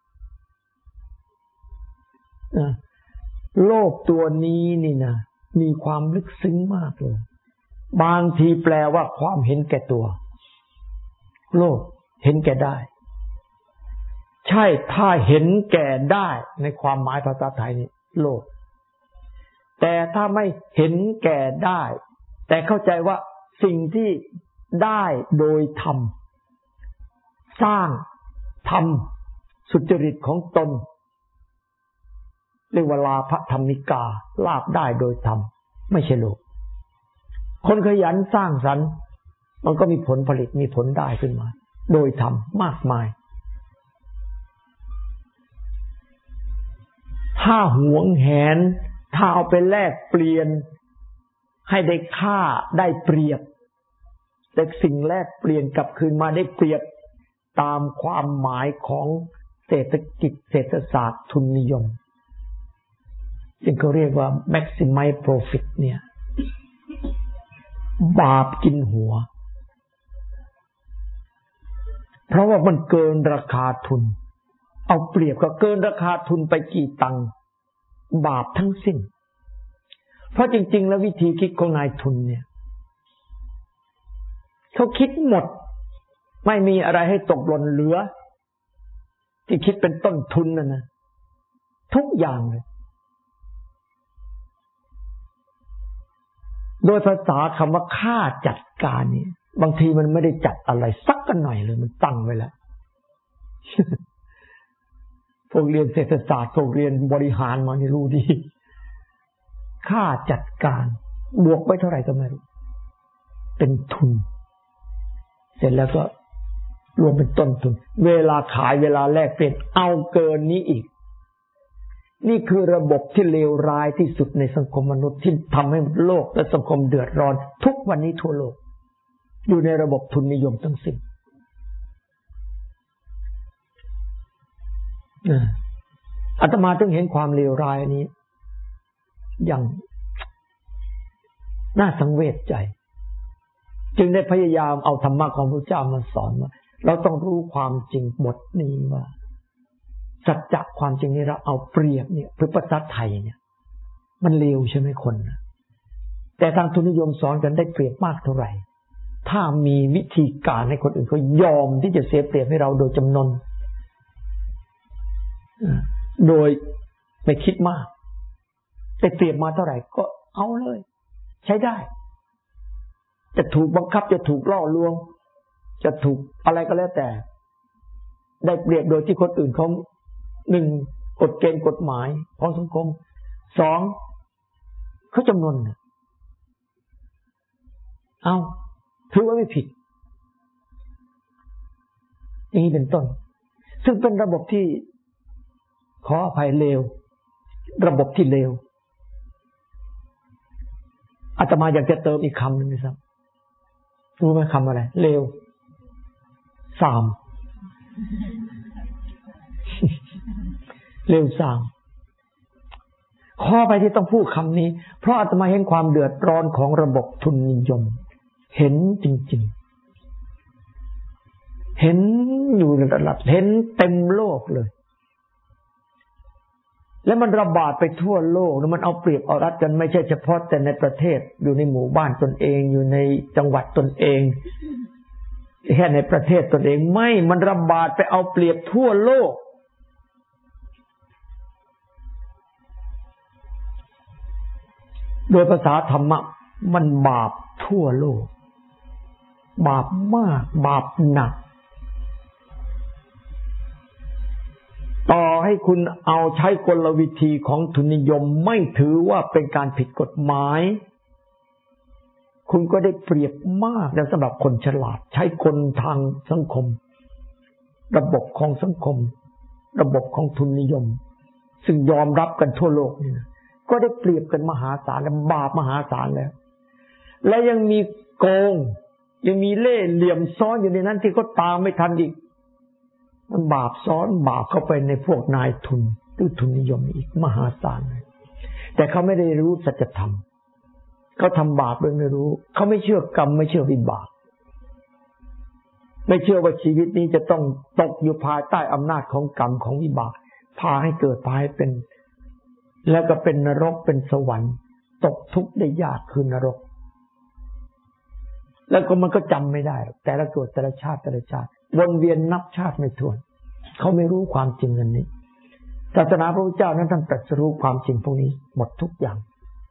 โลภตัวนี้นี่นะมีความลึกซึ้งมากเลยบางทีแปลว่าความเห็นแก่ตัวโลภเห็นแก่ได้ใช่ถ้าเห็นแก่ได้ในความหมายภาษาไทยนี่โลภแต่ถ้าไม่เห็นแก่ได้แต่เข้าใจว่าสิ่งที่ได้โดยธรรมสร้างธรรมสุจริตของตนเรียกว่าลาภธรรมิกาลาภได้โดยธรรมไม่ใช่โลภคนขยันสร้างสรรค์มันก็มีผลผลิตมีผลได้ขึ้นมาโดยธรรมมากมายถ้าหวงแหนถ้าเอาไปแลกเปลี่ยนให้ได้ค่าได้เปรียบแต่สิ่งแลกเปลี่ยนกลับคืนมาได้เปรียบตามความหมายของเศรษฐกิจเศรษฐศาสตร์ทุนนิยมซึ่งเขาเรียกว่า maximize profit เนี่ยบาปกินหัวเพราะว่ามันเกินราคาทุนเอาเปรียบก็เกินราคาทุนไปกี่ตังค์บาปทั้งสิ้นเพราะจริงๆแล้ววิธีคิดของนายทุนเนี่ยเขาคิดหมดไม่มีอะไรให้ตกหล่นเหลือที่คิดเป็นต้นทุนนะทุกอย่างเลยโดยภาษาคำว่าค่าจัดการนี่บางทีมันไม่ได้จัดอะไรสักกันหน่อยเลยมันตั้งไว้แล้ว พวกเรียนเศรษฐศาสตร์พวกเรียนบริหารมานี่รู้ดีค่าจัดการบวกไว้เท่าไหร่ก็ไม่รู้เป็นทุนเสร็จแล้วก็รวมเป็นต้นทุนเวลาขายเวลาแลกเปลี่ยนเอาเกินนี้อีกนี่คือระบบที่เลวร้ายที่สุดในสังคมมนุษย์ที่ทำให้โลกและสังคมเดือดร้อนทุกวันนี้ทั่วโลกอยู่ในระบบทุนนิยมทั้งสิ้นอาตมาต้องเห็นความเลวร้ายนี้อย่างน่าสังเวชใจจึงได้พยายามเอาธรรมะของพระเจ้ามาสอนว่าเราต้องรู้ความจริงบทนี้ว่าสัจจะความจริงนี้เราเอาเปรียบเนี่ยพฤติภาษาไทยเนี่ยมันเลวใช่ไหมคนนะแต่ทางทุนนิยมสอนกันได้เปรียบมากเท่าไหร่ถ้ามีวิธีการให้คนอื่นเขายอมที่จะเสียเปรียบให้เราโดยจำนนโดยไม่คิดมากแต่เปรียบมาเท่าไหร่ก็เอาเลยใช้ได้จะถูกบังคับจะถูกล่อลวงจะถูกอะไรก็แล้วแต่ได้เปรียบโดยที่คนอื่นเขาหนึ่งกฎเกณฑ์กฎหมายของสังคมสองเขาจำนวนเอาถือว่าไม่ผิดอย่างนี้เป็นต้นซึ่งเป็นระบบที่ขออภัยเลวระบบที่เลวอาตมาอยากจะเติมอีกคำหนึ่งนะครับรู้ไหมคำอะไรเลวสามเลวสามขอไปที่ต้องพูดคำนี้เพราะอาตมาเห็นความเดือดร้อนของระบบทุนนิยมเห็นจริงๆเห็นอยู่ในระดับเห็นเต็มโลกเลยและมันระบาดไปทั่วโลกแล้วมันเอาเปรียบเอารัดกันไม่ใช่เฉพาะแต่ในประเทศอยู่ในหมู่บ้านตนเองอยู่ในจังหวัดตนเองแค่ในประเทศตนเองไม่มันระบาดไปเอาเปรียบทั่วโลกโดยภาษาธรรมะมันบาปทั่วโลกบาปมากบาปหนักต่อให้คุณเอาใช้กลวิธีของทุนนิยมไม่ถือว่าเป็นการผิดกฎหมายคุณก็ได้เปรียบมากแล้วสำหรับคนฉลาดใช้กลทางสังคมระบบของสังคมระบบของทุนนิยมซึ่งยอมรับกันทั่วโลกนี่นะก็ได้เปรียบกันมหาศาลและบาปมหาศาลแล้วและยังมีโกงยังมีเล่ห์เหลี่ยมซ้อนอยู่ในนั้นที่เขาตามไม่ทันอีกมันบาปซ้อนบาปเข้าไปในพวกนายทุนหรือทุนนิยมอีกมหาศาลแต่เขาไม่ได้รู้สัจธรรมเขาทำบาปโดยไม่รู้เขาไม่เชื่อกรรมไม่เชื่อวิบากไม่เชื่อว่าชีวิตนี้จะต้องตกอยู่ภายใต้อำนาจของกรรมของวิบากพาให้เกิดพาให้เป็นแล้วก็เป็นนรกเป็นสวรรค์ตกทุกข์ได้ยากคือนรกแล้วก็มันก็จำไม่ได้แต่ละเกิดแต่ละชาติวนเวียนนับชาติไม่ถ้วนเขาไม่รู้ความจริงอันนี้ศาสนาพระพุทธเจ้านั้นท่านตรัสรู้ความจริงพวกนี้หมดทุกอย่าง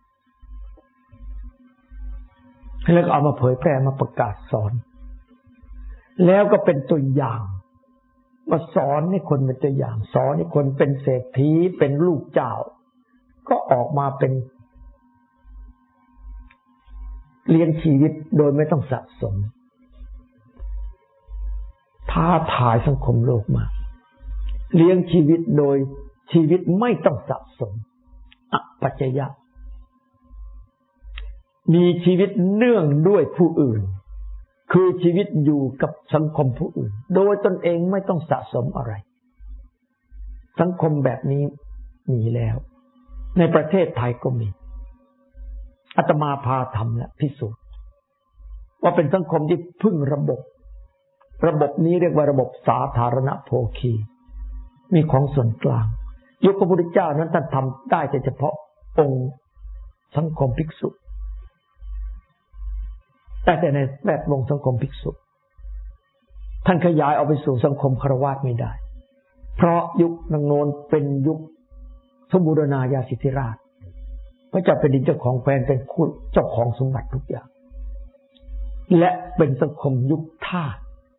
แล้วก็เอามาเผยแพร่มาประกาศสอนแล้วก็เป็นตัวอย่างมาสอนให้คนเป็นตัวอย่างสอนให้คนเป็นเศรษฐีเป็นลูกเจ้าก็ออกมาเป็นเลี้ยงชีวิตโดยไม่ต้องสะสมท้าทายสังคมโลกมาเลี้ยงชีวิตโดยชีวิตไม่ต้องสะสมอปัจจยะมีชีวิตเนื่องด้วยผู้อื่นคือชีวิตอยู่กับสังคมผู้อื่นโดยตนเองไม่ต้องสะสมอะไรสังคมแบบนี้มีแล้วในประเทศไทยก็มีอาตมาพาทำและพิสูจน์ว่าเป็นสังคมที่พึ่งระบบนี้เรียกว่าระบบสาธารณโภคีมีของส่วนกลางยุคพระพุทธเจ้านั้นท่านทำได้เฉพาะองค์สังคมภิกษุแต่ในแวดวงสังคมภิกษุท่านขยายออกไปสู่สังคมฆราวาสไม่ได้เพราะยุคนางโนนเป็นยุคสมบูรณาญาสิทธิราชพระเจ้าเป็นดินเจ้าของแคว้นเป็นคู่เจ้าของสมบัติทุกอย่างและเป็นสังคมยุคทาส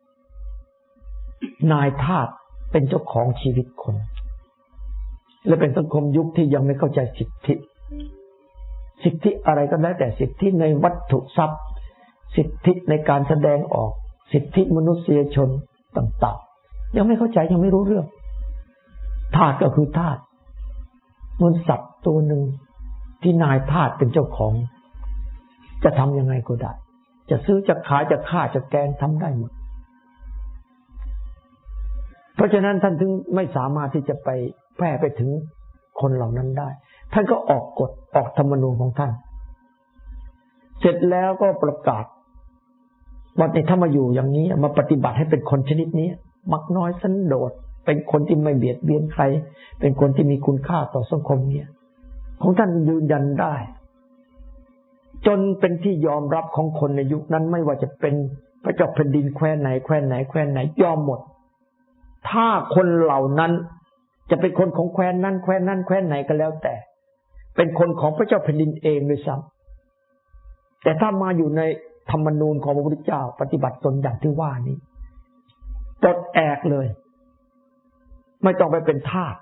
นายทาสเป็นเจ้าของชีวิตคนและเป็นสังคมยุคที่ยังไม่เข้าใจสิทธิอะไรก็แล้วแต่สิทธิในวัตถุทรัพย์สิทธิในการแสดงออกสิทธิมนุษยชนต่างๆยังไม่เข้าใจยังไม่รู้เรื่องทาสก็คือทาสเหมือนสัตว์ตัวหนึ่งที่นายทาสเป็นเจ้าของจะทำยังไงก็ได้จะซื้อจะขายจะฆ่าจะแกล้งทำได้หมดเพราะฉะนั้นท่านถึงไม่สามารถที่จะไปแพร่ไปถึงคนเหล่านั้นได้ท่านก็ออกกฎออกธรรมนูญของท่านเสร็จแล้วก็ประกาศว่าถ้ามาอยู่อย่างนี้มาปฏิบัติให้เป็นคนชนิดนี้มักน้อยสันโดษเป็นคนที่ไม่เบียดเบียนใครเป็นคนที่มีคุณค่าต่อสังคมเนี่ยของท่านยืนยันได้จนเป็นที่ยอมรับของคนในยุคนั้นไม่ว่าจะเป็นพระเจ้าแผ่นดินแคว้นไหนแคว้นไหนแคว้นไหนยอมหมดถ้าคนเหล่านั้นจะเป็นคนของแคว้นนั้นแคว้นนั้นแคว้นไหนก็แล้วแต่เป็นคนของพระเจ้าแผ่นดินเองด้วยซ้ำแต่ถ้ามาอยู่ในธรรมนูญของพระพุทธเจ้าปฏิบัติตนอย่างที่ว่านี้ปลดแอกเลยไม่ต้องไปเป็นทาส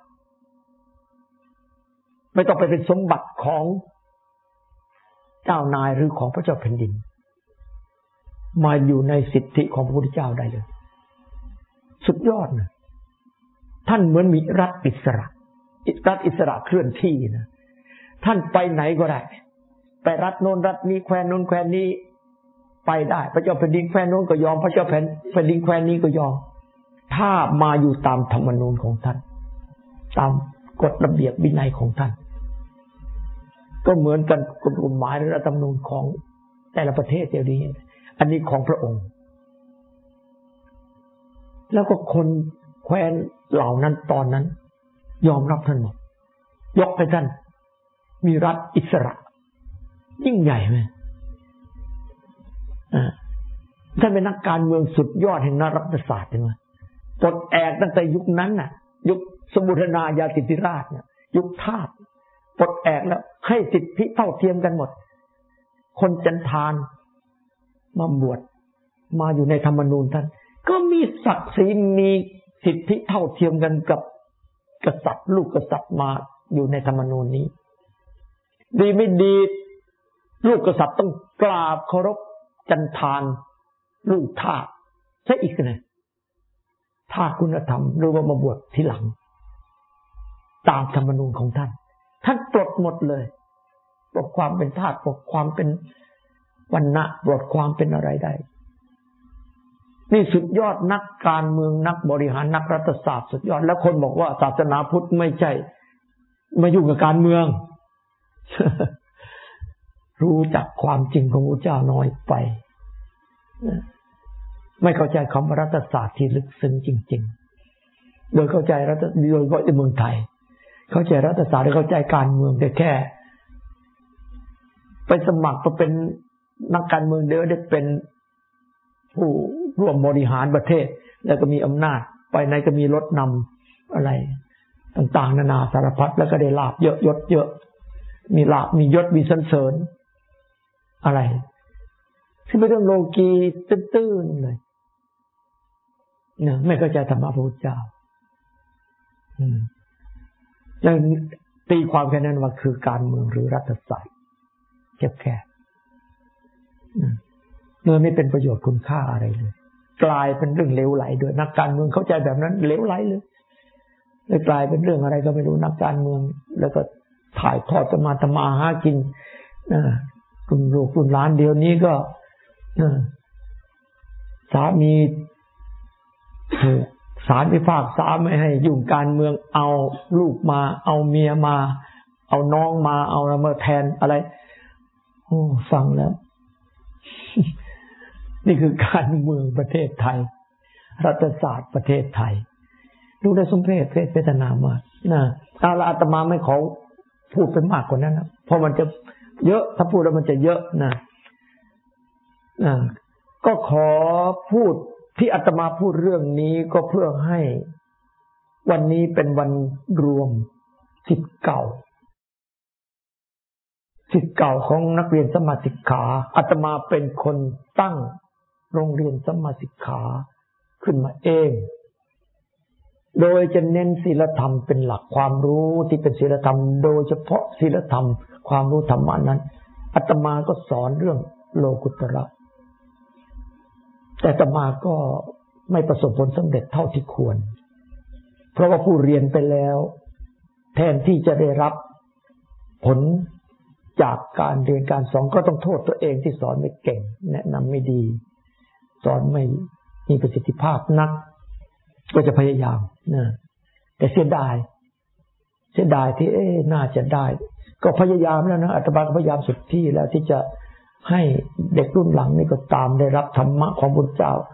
ไม่ต้องไปเป็นสมบัติของเจ้านายหรือของพระเจ้าแผ่นดินมาอยู่ในสิทธิของพระพุทธเจ้าได้เลยสุดยอดนะท่านเหมือนมีรัฐอิสระเคลื่อนที่นะท่านไปไหนก็ได้ไปรัฐโน้นรัฐนี้แคว้นโน้นแคว้นนี้ไปได้พระเจ้าแผ่นดินแคว้นโน้นก็ยอมพระเจ้าแผ่นดินแคว้นนี้ก็ยอมถ้ามาอยู่ตามธรรมนูญของท่านตามกฎระเบียบวินัยของท่านก็เหมือนกันกฎหมายหรือรัฐธรรมนูญของแต่ละประเทศเดียวนี้อันนี้ของพระองค์แล้วก็คนแคว้นเหล่านั้นตอนนั้นยอมรับท่านหมดยกให้ท่านมีรัฐอิสระยิ่งใหญ่ไหมท่านเป็นนักการเมืองสุดยอดแห่งรัฐศาสตร์ใช่ไหมปลดแอกตั้งแต่ยุคนั้นน่ะยุคสมุทนาญาสิทธิราชเนี่ยยุคทาสปลดแอกแล้วให้สิทธิเท่าเทียมกันหมดคนจันทานมาบวชมาอยู่ในธรรมนูญท่านก็มีศักดิ์ศรีมีสิทธิเท่าเทียมกันกับกษัตริย์ลูกกษัตริย์มาอยู่ในธรรมนูญนี้ดีไม่ดีลูกกษัตริย์ต้องกราบเคารพจันทานลูกทาสใช่อีกนะทาสคุณธรรมหรือว่ามาบวชทีหลังตามธรรมนูญของท่านปลดหมดเลยปลดความเป็นทาสปลดความเป็นวรรณะปลดความเป็นอะไรได้นี่สุดยอดนักการเมืองนักบริหารนักรัฐศาสตร์สุดยอดแล้วคนบอกว่าศาสนาพุทธไม่ใช่มายุ่งกับการเมือง รู้จักความจริงของพระเจ้าน้อยไปไม่เข้าใจคำว่ารัฐศาสตร์ที่ลึกซึ้งจริงๆโดยเข้าใจโดยเฉพาะในเมืองไทยเข้าใจรัฐศาสตร์และเข้าใจการเมืองแต่แค่ไปสมัครมาเป็นนักการเมืองเดี๋ยวได้เป็นผู้ร่วมบริหารประเทศแล้วก็มีอำนาจไปไหนก็มีรถนำอะไรต่างๆนานาสารพัดแล้วก็ได้ลาภเยอะยศเยอะมีลาภมียศมีสรรเสริญอะไรที่เป็นเรื่องโลกีตื้นๆเลยเนี่ยไม่เข้าใจธรรมะพระพุทธเจ้ายังตีความแค่นั้นว่าคือการเมืองหรือรัฐศาสตร์แค่เนื้อไม่เป็นประโยชน์คุณค่าอะไรเลยกลายเป็นเรื่องเลวไหลโดยนักการเมืองเข้าใจแบบนั้นเลวไหลเลยกลายเป็นเรื่องอะไรก็ไม่รู้นักการเมืองแล้วก็ถ่ายทอดกันมาทำมาหากินคุณลูกคุณหลานเดียวนี้ก็สามีถูกศาลพิพากษาไม่ให้ยุ่งการเมืองเอาลูกมาเอาเมียมาเอาน้องมาเอาอะไรมาแทนอะไรโอ้ฟังแล้ว นี่คือการเมืองประเทศไทยรัฐศาสตร์ประเทศไทยดูได้สมเพชเวทนามากนะอาตมาไม่ขอพูดไปมากกว่านั้นนะเพราะมันจะเยอะถ้าพูดแล้วมันจะเยอะนะก็ขอพูดที่อาตมาพูดเรื่องนี้ก็เพื่อให้วันนี้เป็นวันรวมศิษย์เก่าของนักเรียนสัมมาสิกขาอาตมาเป็นคนตั้งโรงเรียนสัมมาสิกขาขึ้นมาเองโดยจะเน้นศีลธรรมเป็นหลักความรู้ที่เป็นศีลธรรมโดยเฉพาะศีลธรรมความรู้ธรรมะนั้นอาตมาก็สอนเรื่องโลกุตระแต่อาตมาก็ไม่ประสบผลสำเร็จเท่าที่ควรเพราะว่าผู้เรียนไปแล้วแทนที่จะได้รับผลจากการเรียนการสอนก็ต้องโทษตัวเองที่สอนไม่เก่งแนะนำไม่ดีสอนไม่มีประสิทธิภาพนักก็จะพยายามนะแต่เสียดายที่น่าจะได้ก็พยายามแล้วนะอาตมาก็พยายามสุดที่แล้วที่จะให้เด็กรุ่นหลังนี่ก็ตามได้รับธรรมะของพระพุทธเจ้า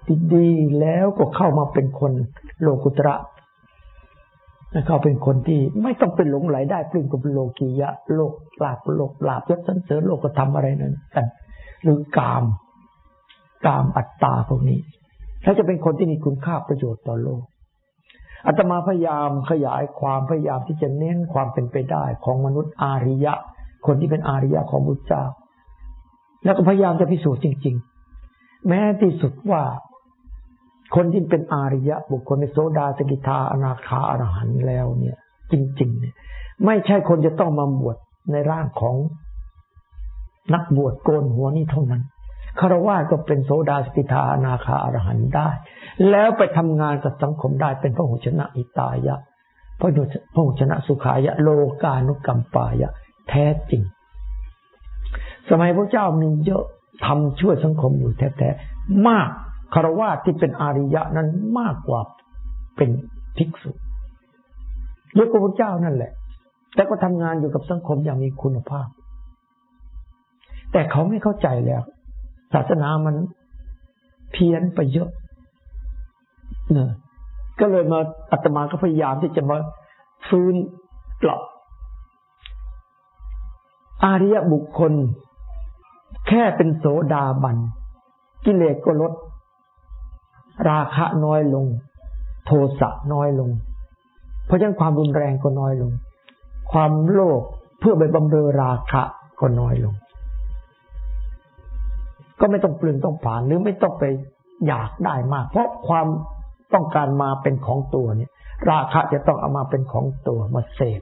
ดีๆแล้วก็เข้ามาเป็นคนโลกุตระเขาเป็นคนที่ไม่ต้องเป็นหลงไหลได้ปลื้มกับโลกียะโลกลาภยศสรรเสริญโลกธรรมอะไรนั้นกันหรือกามอัตตาพวกนี้แล้วจะเป็นคนที่มีคุณค่าประโยชน์ต่อโลกอาตมาพยายามขยายความพยายามที่จะเน้นความเป็นไปได้ของมนุษย์อาริยะคนที่เป็นอาริยะของพุทธเจ้าแล้วก็พยายามจะพิสูจน์จริงๆแม้ที่สุดว่าคนที่เป็นอาริยะบุคคลในโสดาสกิทาอนาคาอรหันต์แล้วเนี่ยจริงๆเนี่ยไม่ใช่คนจะต้องมาบวชในร่างของนักบวชโกนหัวนี่เท่านั้นคฤหัสถ์ก็เป็นโสดาสกิทาอนาคาอรหันต์ได้แล้วไปทำงานกับสังคมได้เป็นพหุชนะอิตายะพหุชนะสุขายะโลกานุกัมปายะแท้จริงสมัยพระเจ้ามีเยอะทำช่วยสังคมอยู่แท้ๆมากคฤหัสถ์ที่เป็นอาริยะนั้นมากกว่าเป็นภิกษุยกพระพุทธเจ้านั่นแหละแต่ก็ทำงานอยู่กับสังคมอย่างมีคุณภาพแต่เขาไม่เข้าใจแล้วศาสนามันเพี้ยนไปเยอะนะก็เลยมาอาตมาก็พยายามที่จะมาฟื้นกลับอาริยบุคคลแค่เป็นโสดาบันกิเลสก็ลดราคะน้อยลงโทสะน้อยลงเพราะฉะนั้นความรุนแรงก็น้อยลงความโลภเพื่อไปบำเรอราคะก็น้อยลงก็ไม่ต้องเปลืองต้องผลาญหรือไม่ต้องไปอยากได้มากเพราะความต้องการมาเป็นของตัวเนี่ยราคะจะต้องเอามาเป็นของตัวมาเสพ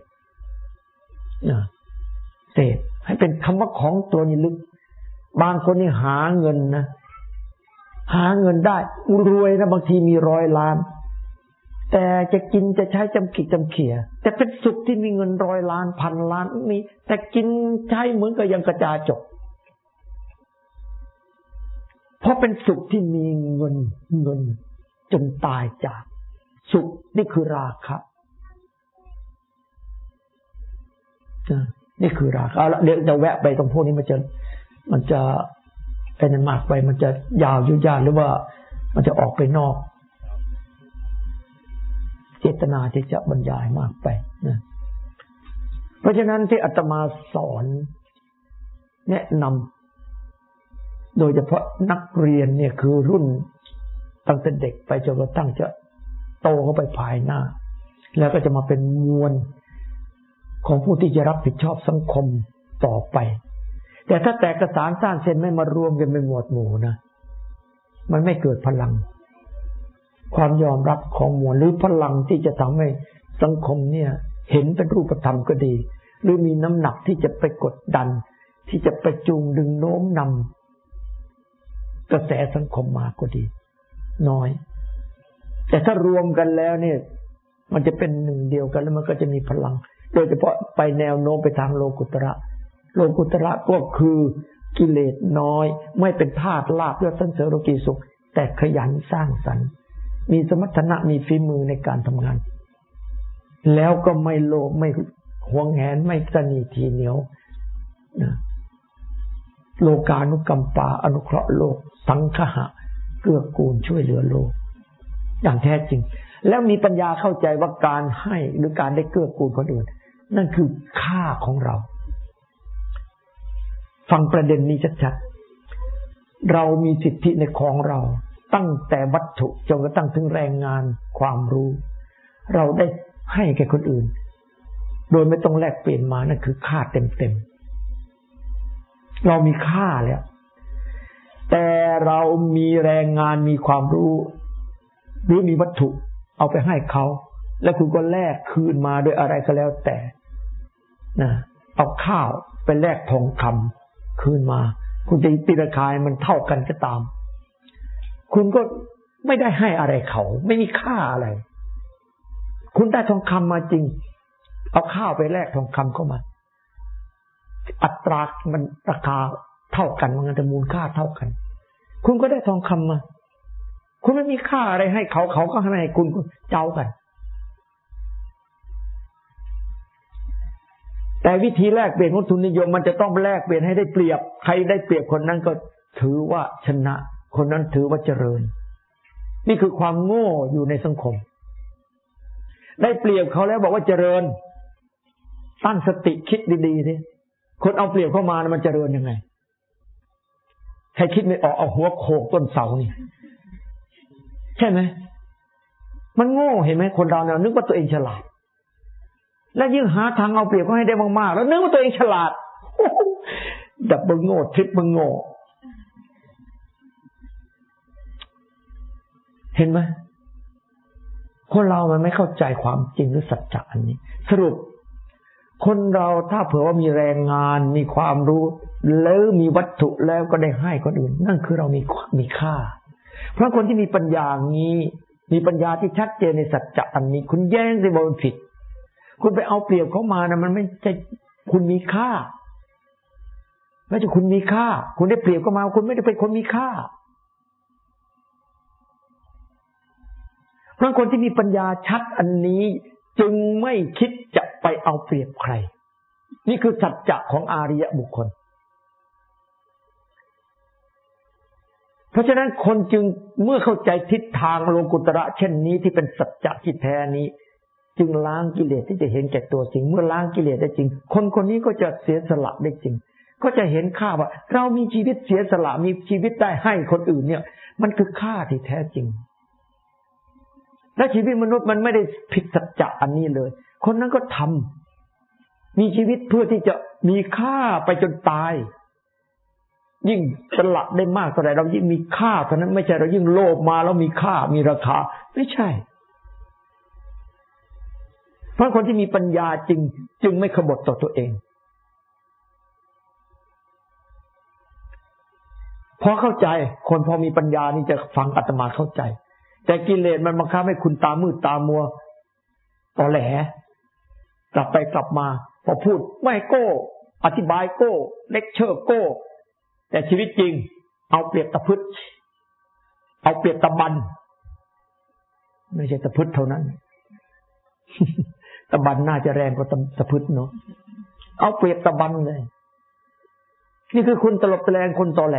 เสพให้เป็นคำว่าของตัวนี่ลึกบางคนนี่หาเงินนะหาเงินได้รวยนะบางทีมี100 ล้านแต่จะกินจะใช้จำกิจจำเขี่ยแต่เป็นสุขที่มีเงิน100 ล้าน1,000 ล้านมีแต่กินใช้เหมือนกับยังกระจาจกเพราะเป็นสุขที่มีเงินจนตายจากสุขนี่คือราคะนี่คือราคะเอาละเดี๋ยวจะแวะไปตรงพวกนี้มันจะเป็นมากไปมันจะยาวยุ่ยยากหรือว่ามันจะออกไปนอกเจตนาที่จะบรรยายมากไปนะเพราะฉะนั้นที่อาตมาสอนแนะนำโดยเฉพาะนักเรียนเนี่ยคือรุ่นตั้งแต่เด็กไปจนกระทั่งจะโตเข้าไปภายหน้าแล้วก็จะมาเป็นมวลของผู้ที่จะรับผิดชอบสังคมต่อไปแต่ถ้าแตกกระสานสร้างเส้นไม่มารวมกันเป็นหมวดหมู่นะมันไม่เกิดพลังความยอมรับของมวลหรือพลังที่จะทำให้สังคมเนี่ยเห็นเป็นรูปธรรมก็ดีหรือมีน้ำหนักที่จะไปกดดันที่จะไปจูงดึงโน้มนำกระแสสังคมมาก็ดีน้อยแต่ถ้ารวมกันแล้วเนี่ยมันจะเป็นหนึ่งเดียวกันแล้วมันก็จะมีพลังโดยเฉพาะไปแนวโน้มไปทางโลกุตระโลกุตระก็คือกิเลสน้อยไม่เป็นทาสลาภยศสรรเสริญโลกีสุขแต่ขยันสร้างสรรค์มีสมรรถนะมีฝีมือในการทำงานแล้วก็ไม่โลภไม่หวงแหนไม่ตนีทีเหนียวโลกานุกัมปาอนุเคราะห์โลกสังคหะเกื้อกูลช่วยเหลือโลกอย่างแท้จริงแล้วมีปัญญาเข้าใจว่าการให้หรือการได้เกื้อกูลคนอื่นนั่นคือค่าของเราฟังประเด็นนี้ชัดๆเรามีสิทธิในของเราตั้งแต่วัตถุจนกระทั่งถึงแรงงานความรู้เราได้ให้แก่คนอื่นโดยไม่ต้องแลกเปลี่ยนมานั่นคือค่าเต็มๆเรามีค่าแล้วแต่เรามีแรงงานมีความรู้หรือมีวัตถุเอาไปให้เขาแล้วคุณก็แลกคืนมาด้วยอะไรก็แล้วแต่นะเอาข้าวไปแลกทองคำคืนมาคุณจะตีราคามันเท่ากันก็ตามคุณก็ไม่ได้ให้อะไรเขาไม่มีค่าอะไรคุณได้ทองคำมาจริงเอาข้าวไปแลกทองคำเข้ามาอัตรามันราคาเท่ากันมันจะมูลค่าเท่ากันคุณก็ได้ทองคำมาคุณไม่มีค่าอะไรให้เขาเขาก็ให้คุณเจ้ากันแต่วิธีแลกเปลี่ยนวัตถุนิยมมันจะต้องแลกเปลี่ยนให้ได้เปรียบใครได้เปรียบคนนั้นก็ถือว่าชนะคนนั้นถือว่าเจริญนี่คือความโง่อยู่ในสังคมได้เปรียบเขาแล้วบอกว่าเจริญตั้งสติคิดดีๆสิคนเอาเปรียบเข้ามานะมันเจริญยังไงใครคิดไม่ออกเอาหัวโขกต้นเสานี่ใช่ไหมมันโง่เห็นไหมคนเราเนี่ยนึกว่าตัวเองฉลาดแล้วยิ่งหาทางเอาเปรียบเขาให้ได้มากๆแล้วนึกว่าตัวเองฉลาดดับเบิลโง่ทริปเบิลโง่เห็นไหมคนเรามันไม่เข้าใจความจริงหรือสัจจะอันนี้สรุปคนเราถ้าเผื่อว่ามีแรงงานมีความรู้แล้วมีวัตถุแล้วก็ได้ให้คนอื่นนั่นคือเรามีค่าเพราะคนที่มีปัญญาอย่างนี้มีปัญญาที่ชัดเจนในสัจจะอันนี้คุณแย้งสิว่ามันผิดคุณไปเอาเปรียบเขามานะมันไม่ใช่คุณมีค่าไม่ใช่คุณมีค่าคุณได้เปรียบเขามาคุณไม่ได้เป็นคนมีค่าเพราะคนที่มีปัญญาชัดอันนี้จึงไม่คิดจะไปเอาเปรียบใครนี่คือสัจจะของอาริยบุคคลเพราะฉะนั้นคนจึงเมื่อเข้าใจทิศทางโลกุตระเช่นนี้ที่เป็นสัจจะที่แท้นี้จึงล้างกิเลสที่จะเห็นแก่ตัวจริงเมื่อล้างกิเลสได้จริงคนนี้ก็จะเสียสละได้จริงก็จะเห็นค่าว่าเรามีชีวิตเสียสละมีชีวิตได้ให้คนอื่นเนี่ยมันคือค่าที่แท้จริงและชีวิตมนุษย์มันไม่ได้ผิดสัจจะอันนี้เลยคนนั้นก็ทำมีชีวิตเพื่อที่จะมีค่าไปจนตายยิ่งสละได้มากเท่าไหร่เรายิ่งมีค่าเท่านั้นไม่ใช่เรายิ่งโลภมาแล้วมีค่ามีราคาไม่ใช่เพราะคนที่มีปัญญาจริงจึงไม่ขบฏต่อตัวเองพอเข้าใจคนพอมีปัญญานี่จะฟังอาตมาเข้าใจแต่กิเลสมันบังคับให้คุณตามืดตามัวตอแหลกลับไปกลับมาพอพูดไม่โก้อธิบายโก้เลคเชอร์โก้แต่ชีวิตจริงเอาเปรียบตะพึดเอาเปรียบตะบันไม่ใช่ตะพึดเท่านั้นตะบันน่าจะแรงกว่าตะพึดเนาะเอาเปรียบตะบันเลยนี่คือคุณตลบตะแลงคนตอแหล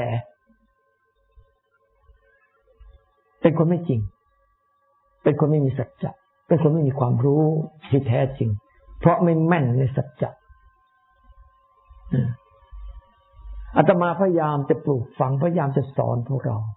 เป็นคนไม่จริงเป็นคนไม่มีสัจจะเป็นคนไม่มีความรู้ที่แท้จริงเพราะไม่แม่นในสัจจะอาตมาพยายามจะปลูกฝังพยายามจะสอนพวกเรา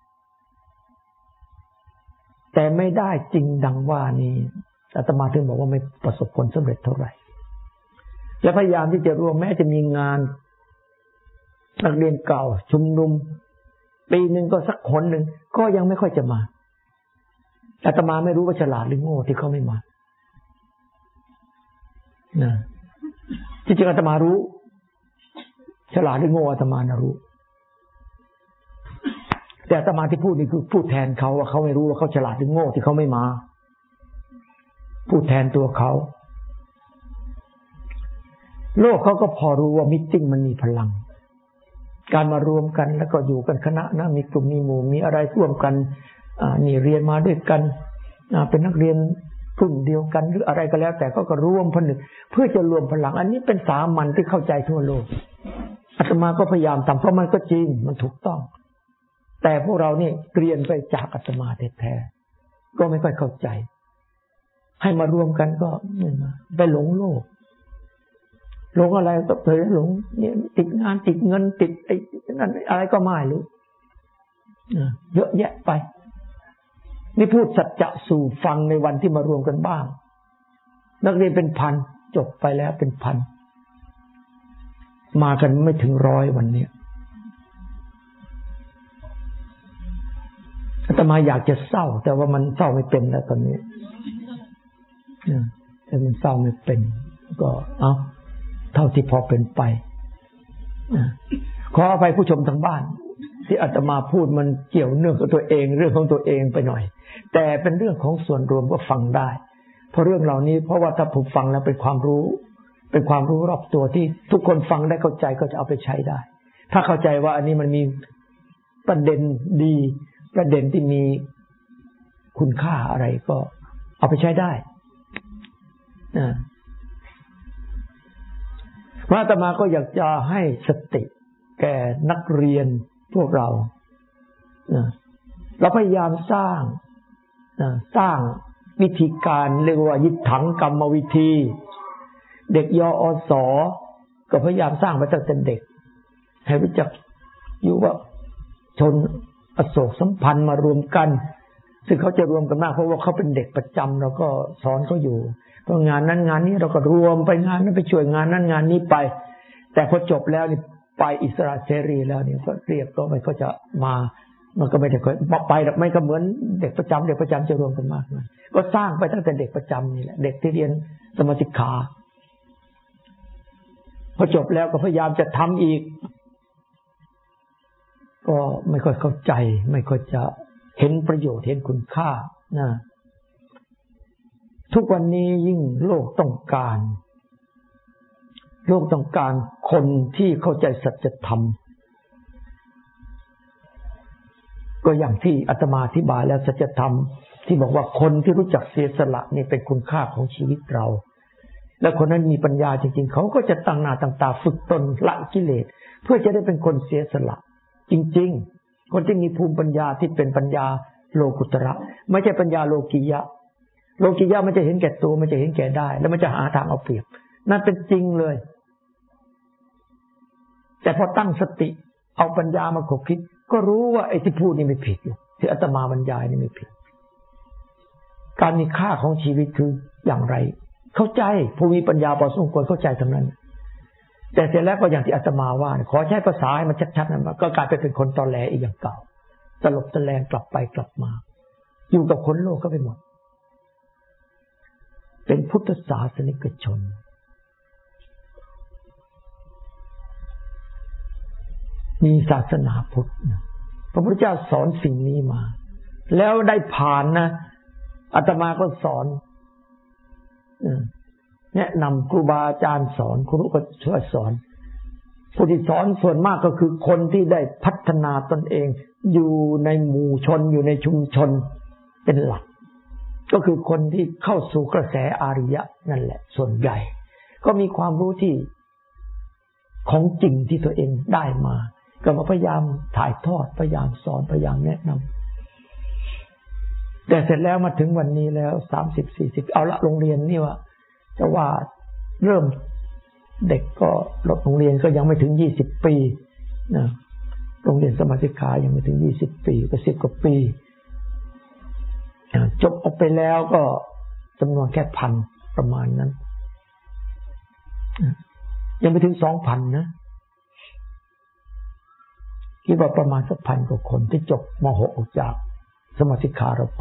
แต่ไม่ได้จริงดังว่านี้อาตมาถึงบอกว่าไม่ประสบผลสำเร็จเท่าไหร่และพยายามที่จะรวมแม้จะมีงานนักเรียนเก่าชุมนุมปีหนึ่งก็สักคนหนึ่งก็ยังไม่ค่อยจะมาอาตมาไม่รู้ว่าฉลาดหรือโง่ที่เขาไม่มานะจริงๆอาตมารู้ฉลาดหรือโง่อาตมานะรู้แต่อาตมาที่พูดนี่คือพูดแทนเขาว่าเขาไม่รู้ว่าเขาฉลาดหรือโง่ที่เขาไม่มาพูดแทนตัวเขาโลกเขาก็พอรู้ว่ามิตติ้งมันมีพลังการมารวมกันแล้วก็อยู่กันคณะนะมีกลุ่มมีหมู่มีอะไรร่วมกันนี่เรียนมาด้วยกันเป็นนักเรียนกลุ่มเดียวกันหรืออะไรก็แล้วแต่ก็ร่วมผนึกเพื่อจะรวมพลังอันนี้เป็นสามัญที่เข้าใจทั่วโลกอาตมาก็พยายามทำเพราะมันก็จริงมันถูกต้องแต่พวกเรานี่เรียนไปจากอาตมาแท้ๆก็ไม่ค่อยเข้าใจให้มารวมกันก็ไม่มาไปหลงโลกหลงอะไรก็เลยหลงเนี่ยติดงานติดเงินติดไอ้นั่นอะไรก็ไม่รู้เยอะแยะไปนี่พูดสัจจะสู่ฟังในวันที่มารวมกันบ้างนักเรียนเป็นพันจบไปแล้วเป็นพันมากันไม่ถึง100วันนี้อาตมาอยากจะเศร้าแต่ว่ามันเศร้าไม่เป็นแล้วตอนนี้แต่มันเศร้าไม่เป็นก็เอาเท่าที่พอเป็นไปขออภัยผู้ชมทางบ้านที่อาตมาพูดมันเกี่ยวเนื่องกับตัวเองเรื่องของตัวเองไปหน่อยแต่เป็นเรื่องของส่วนรวมก็ฟังได้เพราะเรื่องเหล่านี้เพราะว่าถ้าผมฟังแล้วเป็นความรู้รอบตัวที่ทุกคนฟังได้เข้าใจก็จะเอาไปใช้ได้ถ้าเข้าใจว่าอันนี้มันมีประเด็นดีประเด็นที่มีคุณค่าอะไรก็เอาไปใช้ได้อาตมาก็อยากจะให้สติแก่นักเรียนพวกเราเราพยายามสร้างสร้างวิธีการเรียกว่ายิถังกรรมวิธีเด็กยอสก็พยายามสร้างมาตั้งแต่เด็กให้รู้จักอยู่ว่าชนอโศกสัมพันธ์มารวมกันซึ่งเขาจะรวมกันมากเพราะว่าเขาเป็นเด็กประจำเราก็สอนเขาอยู่เพราะงานนั้นงานนี้เราก็รวมไปงานนั้นไปช่วยงานนั้นงานนี้ไปแต่พอจบแล้วนี่ไปอิสระเสรีแล้วนี่ก็เรียกก็ไม่ก็จะมามันก็ไม่ได้ไปหรอกไม่ก็เหมือนเด็กประจำจะรวมกันมากนะก็สร้างไปตั้งแต่เด็กประจำนี่แหละเด็กที่เรียนสมาธิขาพอจบแล้วก็พยายามจะทำอีกก็ไม่ค่อยเข้าใจไม่ค่อยจะเห็นประโยชน์เห็นคุณค่านะทุกวันนี้ยิ่งโลกต้องการคนที่เข้าใจสัจธรรมก็อย่างที่อาตมาอธิบายแล้วสัจธรรมที่บอกว่าคนที่รู้จักเสียสละนี่เป็นคุณค่าของชีวิตเราและคนนั้นมีปัญญาจริงๆเขาก็จะตั้งหน้าตั้งตาฝึกตนละกิเลสเพื่อจะได้เป็นคนเสียสละจริงๆคนที่มีภูมิปัญญาที่เป็นปัญญาโลกุตระไม่ใช่ปัญญาโลกียะโลกียะมันจะเห็นแก่ตัวมันจะเห็นแก่ได้แล้วมันจะหาทางเอาเปรียบนั่นเป็นจริงเลยแต่พอตั้งสติเอาปัญญามาขบคิดก็รู้ว่าไอ้ที่พูดนี่ไม่ผิดที่อาตมาบรรยายนี่ไม่ผิดการมีค่าของชีวิตคืออย่างไรเข้าใจผู้มีปัญญาพอสมควรเข้าใจทั้งนั้นแต่เสร็จแล้วก็อย่างที่อาตมาว่าขอใช้ภาษาให้มันชัดๆนะก็กลายเป็นคนตอแหลอีกอย่างเก่าตลบตะแลงกลับไปกลับมาอยู่กับคนโลกก็ไปหมดเป็นพุทธศาสนิกชนมีศาสนาพุทธพระพุทธเจ้าสอนสิ่งนี้มาแล้วได้ผ่านนะอาตมาก็สอนแนะนำครูบาอาจารย์สอนครูก็ช่วยสอนผู้ที่สอนส่วนมากก็คือคนที่ได้พัฒนาตนเองอยู่ในหมู่ชนอยู่ในชุมชนเป็นหลักก็คือคนที่เข้าสู่กระแสอาริยะนั่นแหละส่วนใหญ่ก็มีความรู้ที่ของจริงที่ตัวเองได้มาก็มาพยายามถ่ายทอดพยายามสอนพยายามแนะนำแต่เสร็จแล้วมาถึงวันนี้แล้ว30-40เอาละโรงเรียนนี่ว่าจะว่าเริ่มเด็กก็โรงเรียนก็ยังไม่ถึง20ปีนะโรงเรียนสมาธิขายังไม่ถึง20ปีก็10กว่าปีจบออกไปแล้วก็จำนวนแค่1,000ประมาณนั้นยังไม่ถึง 2,000 นะคิดว่าประมาณสัก1,000 กว่าคนที่จบม.6 ออกจากสมาธิขาเราไป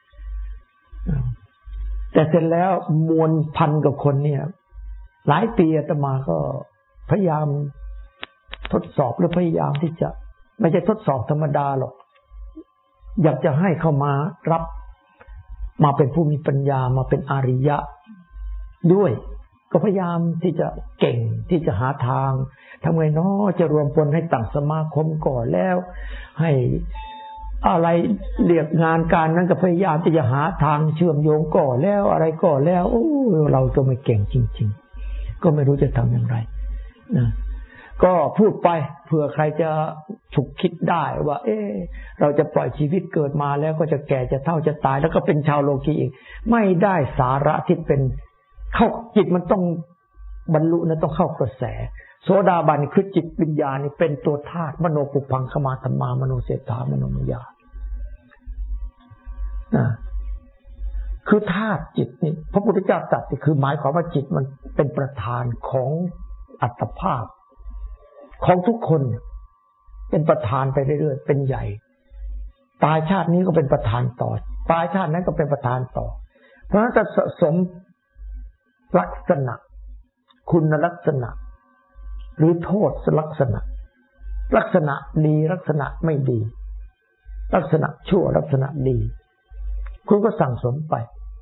แต่เสร็จแล้วมวล1,000 กว่าคนเนี่ยหลายปีอาตมาก็พยายามทดสอบหรือพยายามที่จะไม่ใช่ทดสอบธรรมดาหรอกอยากจะให้เข้ามารับมาเป็นผู้มีปัญญามาเป็นอริยะด้วยก็พยายามที่จะเก่งที่จะหาทางทำไงเนาะจะรวมพลให้ตั้งสมาคมก่อนแล้วให้อะไรเรียกงานการนั้นก็พยายามที่จะหาทางเชื่อมโยงก่อนแล้วอะไรก่อนแล้วโอ้เราก็ไม่เก่งจริงๆก็ไม่รู้จะทำอย่างไรนะก็พูดไปเผื่อใครจะฉุกคิดได้ว่าเราจะปล่อยชีวิตเกิดมาแล้วก็จะแก่จะเฒ่าจะตายแล้วก็เป็นชาวโลกีอีกไม่ได้สาระที่เป็นเข้าจิตมันต้องบรรลุนะต้องเข้ากระแสโสดาบันคือจิตวิญญาณนี่เป็นตัวธาตุมโนปุพังคมาธรรมามโนเสถามโนมยาคือธาตุจิตนี่พระพุทธเจ้าตรัสคือหมายความว่าจิตมันเป็นประธานของอัตภาพของทุกคนเป็นประธานไปเรื่อยๆเป็นใหญ่ตายชาตินี้ก็เป็นประธานต่อตายชาตินั้นก็เป็นประธานต่อเพราะฉะนั้นจะสะสมลักษณะคุณลักษณะหรือโทษลักษณะลักษณะดีลักษณะไม่ดีลักษณะชั่วลักษณะดีคุณก็สั่งสมไป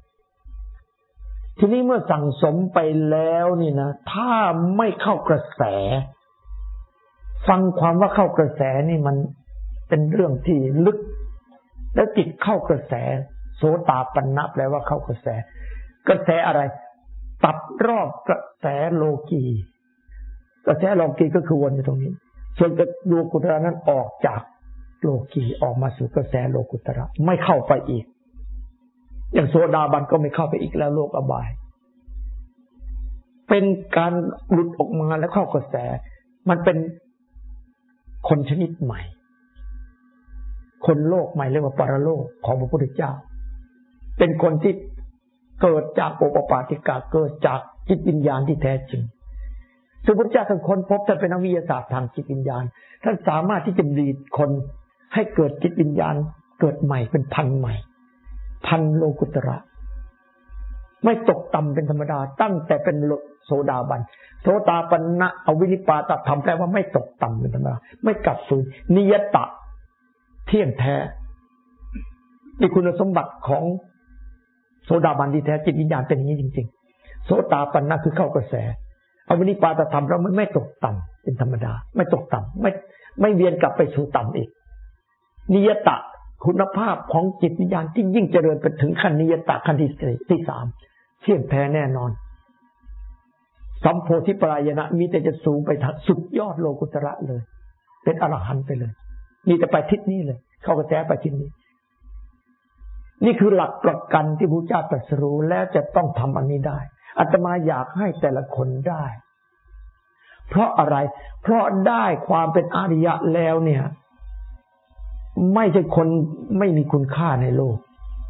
ทีนี้เมื่อสั่งสมไปแล้วนี่นะถ้าไม่เข้ากระแสฟังความว่าเข้ากระแสนี่มันเป็นเรื่องที่ลึกแล้วจิตเข้ากระแสโสตาปันนะแปลว่าเข้ากระแสกระแสอะไรตัดรอบกระแสโลกีกระแสโลกีก็คือวนอยู่ตรงนี้ส่วนโลกุตระนั้นออกจากโลกีออกมาสู่กระแสโลกุตระไม่เข้าไปอีกอย่างโสดาบันก็ไม่เข้าไปอีกแล้วโลกอบายเป็นการหลุดออกมาแล้วเข้ากระแสมันเป็นคนชนิดใหม่คนโลกใหม่เรียกว่าปรโลกของพระพุทธเจ้าเป็นคนที่เกิดจากโอปปาติกะเกิดจากจิตวิญญาณที่แท้จริงซึ่งพระพุทธเจ้าท่านค้นพบท่านเป็นนักวิทยาศาสตร์ทางจิตวิญญาณท่านสามารถที่จะดีดคนให้เกิดจิตวิญญาณเกิดใหม่เป็นพันใหม่พันโลกุตระไม่ตกต่ำเป็นธรรมดาตั้งแต่เป็นโสดาบันโสตาปันนะอวินิปาตธรรมแปลว่าไม่ตกต่ำเป็นธรรมดาไม่กลับฝืนนิยตะเที่ยงแท้นี่คุณสมบัติของโสดาบันที่แท้จิตวิญญาณเป็นอย่างนี้จริงๆโสตาปันนะคือเข้ากระแสอวินิปาตธรรมเราไม่ตกต่ำเป็นธรรมดาไม่ตกต่ำไม่เวียนกลับไปสู่ต่ำอีกนิยตะคุณภาพของจิตวิญญาณที่ยิ่งเจริญไปถึงขั้นนิยตะขั้นที่สามเที่ยงแท้แน่นอนสัมโพธิปรายณะมีแต่จะสูงไปทางสุดยอดโลกุตระเลยเป็นอรหันต์ไปเลยมีแต่ไปทิศนี้เลยเข้ากระแสไปทิศนี้นี่คือหลักประกันที่พระเจ้าตรัสรู้แล้วจะต้องทำอันนี้ได้อาตมาอยากให้แต่ละคนได้เพราะอะไรเพราะได้ความเป็นอริยะแล้วเนี่ยไม่ใช่คนไม่มีคุณค่าในโลก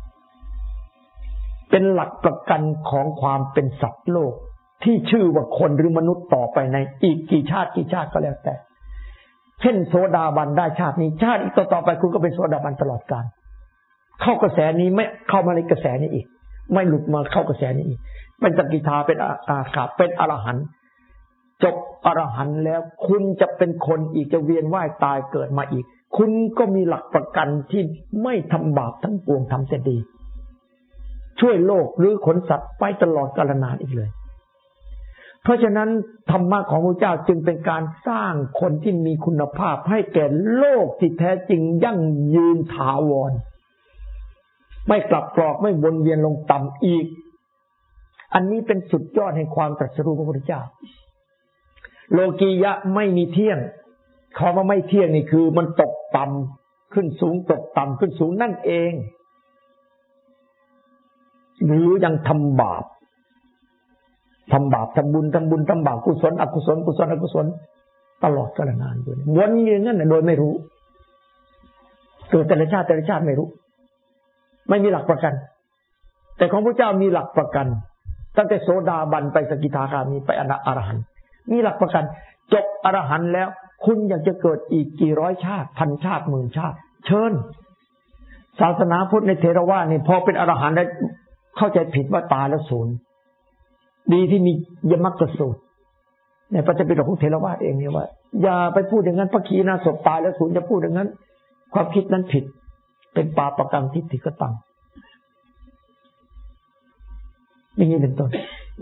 เป็นหลักประกันของความเป็นสัตว์โลกที่ชื่อว่าคนหรือมนุษย์ต่อไปในอีกกี่ชาติก็แล้วแต่เช่นโสดาบันได้ชาตินี้ชาติอีกต่อไปคุณก็เป็นโสดาบันตลอดกาลเข้ากระแสนี้ไม่เข้ามาในกระแสนี้อีกไม่หลุดมาเข้ากระแสนี้อีกเป็นสกิทาเป็นอาคาเป็นอรหันต์จบอรหันต์แล้วคุณจะเป็นคนอีกจะเวียนว่ายตายเกิดมาอีกคุณก็มีหลักประกันที่ไม่ทำบาปทั้งปวงทำแต่ดีช่วยโลกหรือขนสัตว์ไปตลอดกาลนานอีกเลยเพราะฉะนั้นธรรมะของพระเจ้าจึงเป็นการสร้างคนที่มีคุณภาพให้แก่โลกที่แท้จริงยั่งยืนถาวรไม่กลับกรอกไม่วนเวียนลงต่ำอีกอันนี้เป็นสุดยอดแห่งความตรัสรู้ของพระพุทธเจ้าโลกียะไม่มีเที่ยงคำว่าไม่เที่ยงนี่คือมันตกต่ำขึ้นสูงตกต่ำขึ้นสูงนั่นเองหรือยังทำบาปทำบุญทำบาปกุศลอกุศลกุศลอกุศลตลอดกาลนานอยู่วนเวียนนั่นน่ะโดยไม่รู้เกิดแต่ละชาติไม่รู้ไม่มีหลักประกันแต่ของพระเจ้ามีหลักประกันตั้งแต่โสดาบันไปสกิทาคามีไปอรหันต์มีหลักประกันจบอรหันต์แล้วคุณอยากจะเกิดอีกกี่ร้อยชาติพันชาติหมื่นชาติเชิญศาสนาพุทธในเทรวาสนี่พอเป็นอรหันต์แล้วเข้าใจผิดว่าตายแล้วศูนย์ดีที่มียมรรคสูตรในพระธรรมปิฎกของเทรวาสเองเนี่ยว่าอย่าไปพูดอย่างนั้นพระขีณาสพตายแล้วศูนย์จะพูดอย่างนั้นความคิดนั้นผิดเป็นปาปกรรมทิฏฐิกตังอย่างนี้เป็นต้น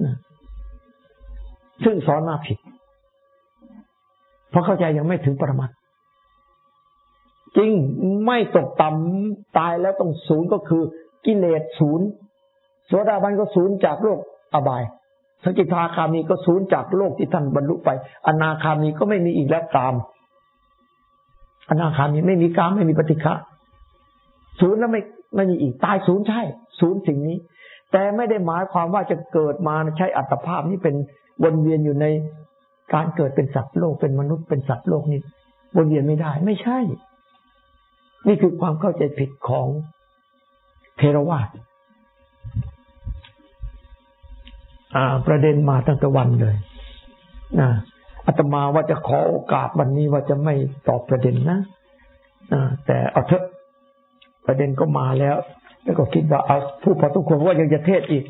ซึ่งสอนมาผิดเพราะเข้าใจยังไม่ถึงปรมัตถ์จริงไม่ตกต่ำตายแล้วต้องศูนย์ก็คือกิเลสศูนย์โสดาบันก็ศูนย์จากโลกอบายสกิทาคามีก็ศูนย์จากโลกที่ท่านบรรลุไปอนาคามีก็ไม่มีอีกแล้วกามอนาคามีไม่มีกามไม่มีปฏิฆะศูนย์แล้วไม่มีอีกตายศูนย์ใช่ศูนย์สิ่งนี้แต่ไม่ได้หมายความว่าจะเกิดมาใช้อัตภาพนี้เป็นวนเวียนอยู่ในการเกิดเป็นสัตว์โลกเป็นมนุษย์เป็นสัตว์โลกนี่วนเวียนไม่ได้ไม่ใช่นี่คือความเข้าใจผิดของเทรวาสประเด็นมาตั้งแต่วันเลยอาตมาว่าจะขอโอกาสวันนี้ว่าจะไม่ตอบประเด็นนะแต่เอาเถอะประเด็นก็มาแล้วก็คิดว่าเอาผู้พอทุกคนว่ายังจะเทศอีก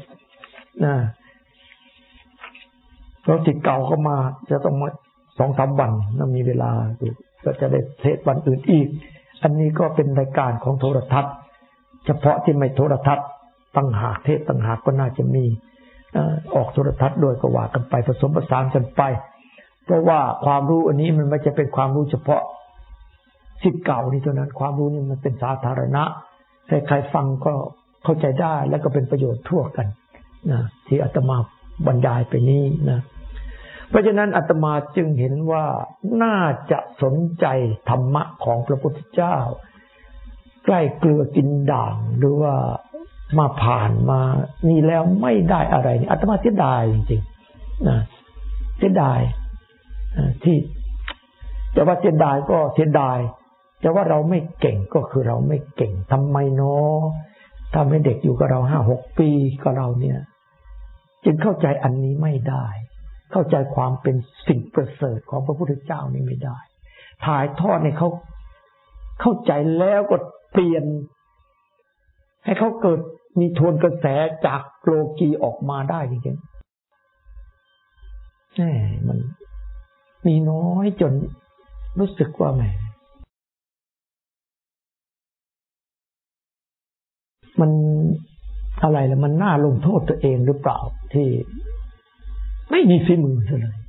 เพราะติดเก่าก็มาจะต้องมา2-3 วันถ้ามีเวลาก็จะได้เทศวันอื่นอีกอันนี้ก็เป็นรายการของโทรทัศน์เฉพาะที่ไม่โทรทัศน์ต่างหากเทศต่างหากก็น่าจะมีออกโทรทัศน์โดยก็ว่ากันไปผสมผสานกันไปเพราะว่าความรู้อันนี้มันไม่จะเป็นความรู้เฉพาะศิษย์เก่านี่เท่านั้นความรู้นี่มันเป็นสาธารณะใครฟังก็เข้าใจได้แล้วก็เป็นประโยชน์ทั่วกันที่อาตมาบรรยายไปนี้นะเพราะฉะนั้นอาตมาจึงเห็นว่าน่าจะสนใจธรรมะของพระพุทธเจ้าใกล้เกลือกินด่างหรือว่ามาผ่านมานี่แล้วไม่ได้อะไรนี่อาตมาเสียดายจริงๆนะเสียดายที่แต่ว่าเสียดายก็เสียดายแต่ว่าเราไม่เก่งก็คือเราไม่เก่งทำไมเนาะทำให้เด็กอยู่กับเรา5-6 ปีกับเราเนี่ยจึงเข้าใจอันนี้ไม่ได้เข้าใจความเป็นสิ่งประเสริฐของพระพุทธเจ้านี่ไม่ได้ถ่ายทอดให้เขาเข้าใจแล้วก็เปลี่ยนให้เขาเกิดมีทวนกระแสจากโลกีออกมาได้จริงๆแหมมันมีน้อยจนรู้สึกว่าแหมมันอะไรล่ะมันน่าลงโทษตัวเองหรือเปล่าที่ไม่มีฝีมือเลย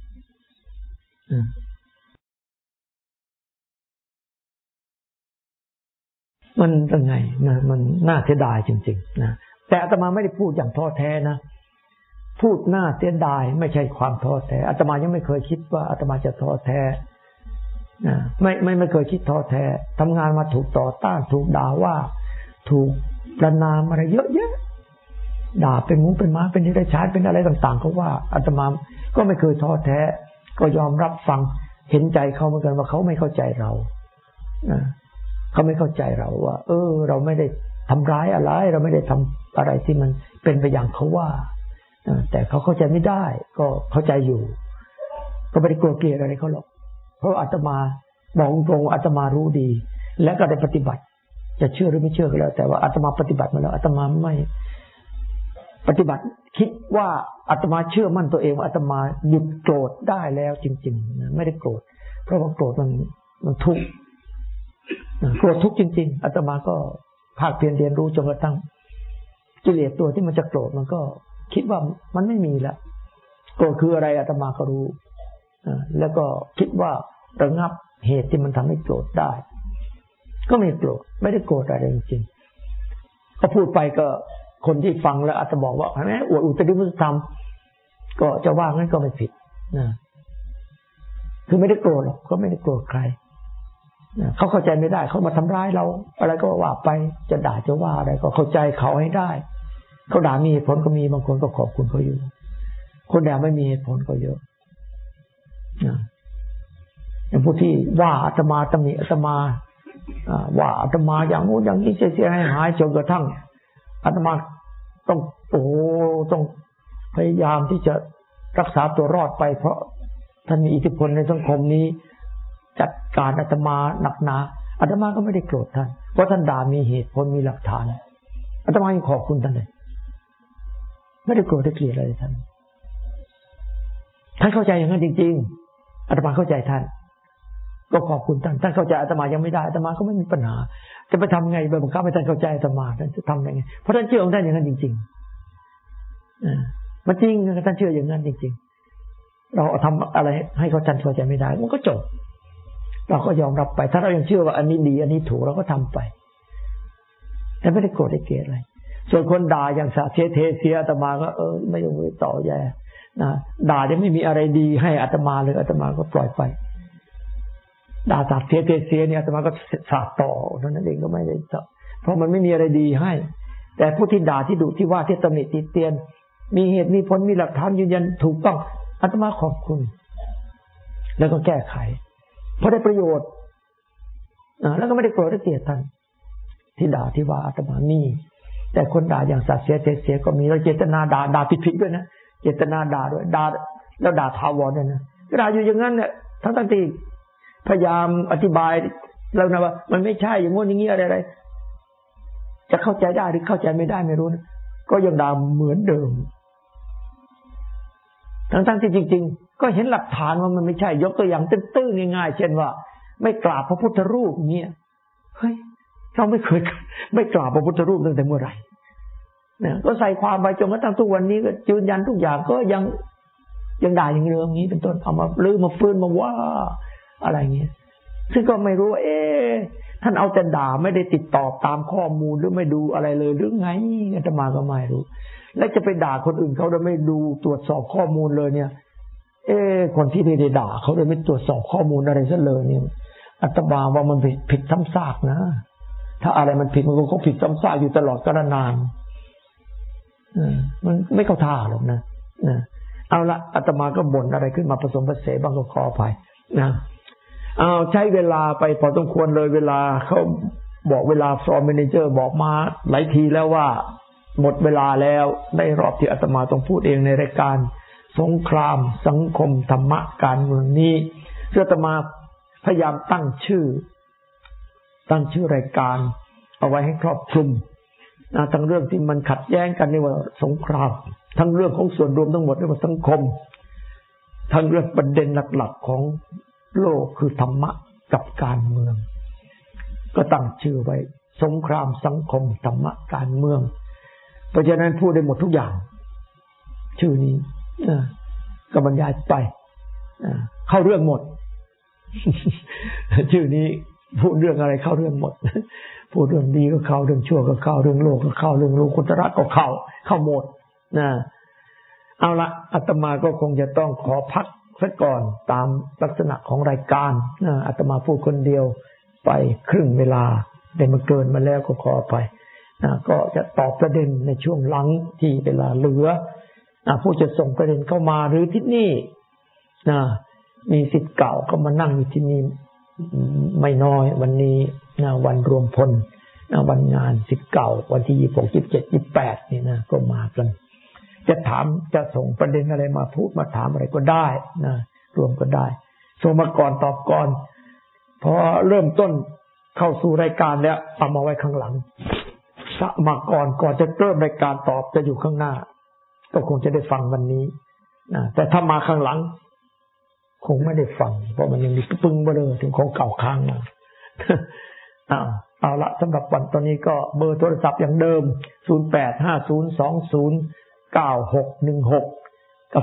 มันยังไงนะมันน่าเสียดายจริงๆนะแต่อาตมาไม่ได้พูดอย่างท้อแท้นะพูดน่าเสียดายไม่ใช่ความท้อแท้อาตมายังไม่เคยคิดว่าอาตมาจะท้อแท้นะไม่เคยคิดท้อแท้ทำงานมาถูกต่อต้านถูกด่าว่าถูกประณามอะไรเยอะแยะด่าเป็นงูเป็นม้าเป็นนิรชาติเป็นอะไรต่างๆเขาว่าอาตมาก็ไม่เคยท้อแท้ก็ยอมรับฟังเห็นใจเขาเหมือนกันว่าเขาไม่เข้าใจเราเขาไม่เข้าใจเราว่าเราไม่ได้ทำร้ายอะไรเราไม่ได้ทำอะไรที่มันเป็นไปอย่างเขาว่าแต่เขาเข้าใจไม่ได้ก็เข้าใจอยู่ก็ไม่ได้กลัวเกลียดอะไรเขาหรอกเพราะอาตมาบอกตรงอาตมารู้ดีและก็ได้ปฏิบัติจะเชื่อหรือไม่เชื่อก็แล้วแต่ว่าอาตมาปฏิบัติมาแล้วอาตมาไม่ปฏิบัติคิดว่าอาตมาเชื่อมั่นตัวเองว่าอาตมาหยุดโกรธได้แล้วจริงๆไม่ได้โกรธเพราะว่าโกรธมันทุกข์โกรธทุกข์จริงๆอาตมาก็ภาคเพียรเรียนรู้จนกระทั่งกิเลสตัวที่มันจะโกรธมันก็คิดว่ามันไม่มีแล้วโกรธคืออะไรอาตมาก็รู้แล้วก็คิดว่าระงับเหตุที่มันทำให้โกรธได้ก็ไม่โกรธไม่ได้โกรธอะไรจริงๆก็พูดไปก็คนที่ฟังแล้วอาจจะบอกว่าแหมอวดอุตริมุสธรรมก็จะว่างั้นก็ไม่ผิดนะคือไม่ได้โกรธหรอกก็ไม่ได้โกรธใครเขาเข้าใจไม่ได้เขามาทำร้ายเราอะไรก็ว่าไปจะด่าจะว่าอะไรก็เข้าใจเขาให้ได้เขาด่ามีเหตุผลก็มีบางคนก็ขอบคุณเขาอยู่คนด่าไม่มีเหตุผลก็เยอะอย่างผู้ที่ว่าอาตมาตำหนิอาตมาว่าอาตมาอย่างงู้นอย่างนี้เสียหายจนกระทั่งอาตมาต้องพยายามที่จะรักษาตัวรอดไปเพราะท่านมีอิทธิพลในสังคมนี้จัดการอาตมาหนักหนาอาตมาก็ไม่ได้โกรธท่านเพราะท่านด่ามีเหตุผลมีหลักฐานอาตมายังขอบคุณท่านเลยไม่ได้โกรธได้เกลียดอะไรท่านเข้าใจอย่างนั้นจริงๆอาตมาเข้าใจท่านก็ขอบคุณท่านเข้าใจอาตมายังไม่ได้อาตมาก็ไม่มีปัญหาจะไปทำไงไปบังคับให้ท่านเข้าใจอาตมาท่านจะทำยังไงเพราะท่านเชื่อของท่านอย่างนั้นจริงๆมันจริงท่านเชื่ออย่างนั้นจริงๆเราทำอะไรให้เขาท่านเข้าใจไม่ได้มันก็จบเราก็ยอมรับไปถ้าเรายังเชื่อว่าอันนี้ดีอันนี้ถูกเราก็ทำไปแต่ไม่ได้โกรธได้เกลียดอะไรส่วนคนด่าอย่างสาเสียอาตมาก็ไม่ต้องไปต่อแย่นะด่ายังไม่มีอะไรดีให้อาตมาเลยอาตมาก็ปล่อยไปด่าสาเสียเนี่ยอาตมาก็สาดต่อเท่านั้นเองก็ไม่ได้เพราะมันไม่มีอะไรดีให้แต่ผู้ที่ด่าที่ดุที่ว่าที่ตำหนิติเตียนมีเหตุมีผลมีหลักฐานยืนยันถูกต้องอาตมาขอบคุณแล้วก็แก้ไขเพราะได้ประโยชน์แล้วก็ไม่ได้โกรธได้เกลียดท่านที่ด่าที่ว่าอาตมามีแต่คนด่าอย่างสาเสียก็มีแล้วเจตนาด่าผิดด้วยนะเจตนาด่าด้วยด่าแล้วด่าทาวรด้วยนะด่าอยู่อย่างนั้นเนี่ยทั้งที่พยายามอธิบายแล้วนะว่ามันไม่ใช่อย่างงู้นอย่างนี้อะไรจะเข้าใจได้หรือเข้าใจไม่ได้ไม่รู้นะก็ยังด่าเหมือนเดิมทั้งที่จริงๆก็เห็นหลักฐานว่ามันไม่ใช่ยกตัวอย่างตื้นๆง่ายๆเช่นว่าไม่กราบพระพุทธรูปเนี่ยเฮ้ยเราไม่เคยไม่กราบพระพุทธรูปตั้งแต่เมื่อไหร่เนี่ยก็ใส่ความไปจนกระทั่งทุกวันนี้ก็ยืนยันทุกอย่างก็ยังด่าอย่างเดิมนี้เป็นต้นเอามาลือมาฟื้นมาว่าอะไรเงี้ยซึ่งก็ไม่รู้ว่าท่านเอาแต่ด่าไม่ได้ติดต่อตามข้อมูลหรือไม่ดูอะไรเลยหรือไงอาตมาก็ไม่รู้แล้วจะไปด่าคนอื่นเขาโดยไม่ดูตรวจสอบข้อมูลเลยเนี่ยคนที่ได้ด่าเขาโดยไม่ตรวจสอบข้อมูลอะไรซะเลยเนี่ยอาตมาว่ามันผิดซ้ำซากนะถ้าอะไรมันผิดมันก็ผิดซ้ำซากอยู่ตลอดกาลนานมันไม่เข้าท่าหรอกนะเอาละอาตมาก็บ่นอะไรขึ้นมาผสมผสานบางก็ขออภัยนะเอาใช้เวลาไปพอสมควรเลยเวลาเขาบอกเวลาฟอร์มแมเนเจอร์บอกมาหลายทีแล้วว่าหมดเวลาแล้วได้รอบที่อาตมาต้องพูดเองในรายการสงครามสังคมธรรมะการเมืองนี้อาตมาพยายามตั้งชื่อรายการเอาไว้ให้ครอบคลุมทั้งเรื่องที่มันขัดแย้งกันนี่ว่าสงครามทั้งเรื่องของส่วนรวมทั้งหมดเรียกว่าสังคมทั้งเรื่องประเด็นหลักๆของโลกคือธรรมะกับการเมืองก็ตั้งชื่อไว้สงครามสังคมธรรมะการเมืองเพราะฉะนั้นพูดได้หมดทุกอย่างชื่อนี้ก็บรรยายไปเข้าเรื่องหมด ชื่อนี้พูดเรื่องอะไรเข้าเรื่องหมดพูดเรื่องดีก็เข้าเรื่องชั่วก็เข้าเรื่องโลกก็เข้าเรื่องโลกุตระก็เข้าหมดนะเอาละอาตมาก็คงจะต้องขอพักสักก่อนตามลักษณะของรายการอาตมาพูดคนเดียวไปครึ่งเวลาได้มาเกินมาแล้วก็ขอไปก็จะตอบประเด็นในช่วงหลังที่เวลาเหลือผู้จะส่งประเด็นเข้ามาหรือที่นี่มีศิษย์เก่าก็มานั่งอยู่ที่นี่ไม่น้อยวันนี้วันรวมพลวันงานศิษย์เก่าวันที่26 27 28นี่นะก็มากันจะถามจะส่งประเด็นอะไรมาพูดมาถามอะไรก็ได้นะรวมก็ได้ส่งมาก่อนตอบก่อนพอเริ่มต้นเข้าสู่รายการแล้วเอามาไว้ข้างหลังมาก่อนจะเริ่มรายการตอบจะอยู่ข้างหน้าก็คงจะได้ฟังวันนี้แต่ถ้ามาข้างหลังคงไม่ได้ฟังเพราะมันยังมีปึ้งมาเลยถึงของเก่าค้างมาเอาละสำหรับวันตอนนี้ก็เบอร์โทรศัพท์อย่างเดิม0850209616กับ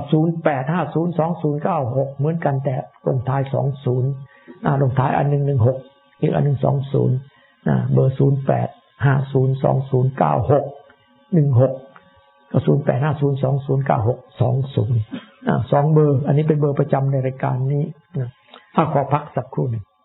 08502096เหมือนกันแต่ลงท้าย20ลงท้ายอัน116อีกอัน120เบอร์0850209616กับ0850209620 2 เบอร์อันนี้เป็นเบอร์ประจำในรายการนี้ขอพักสักครู่หนึ่ง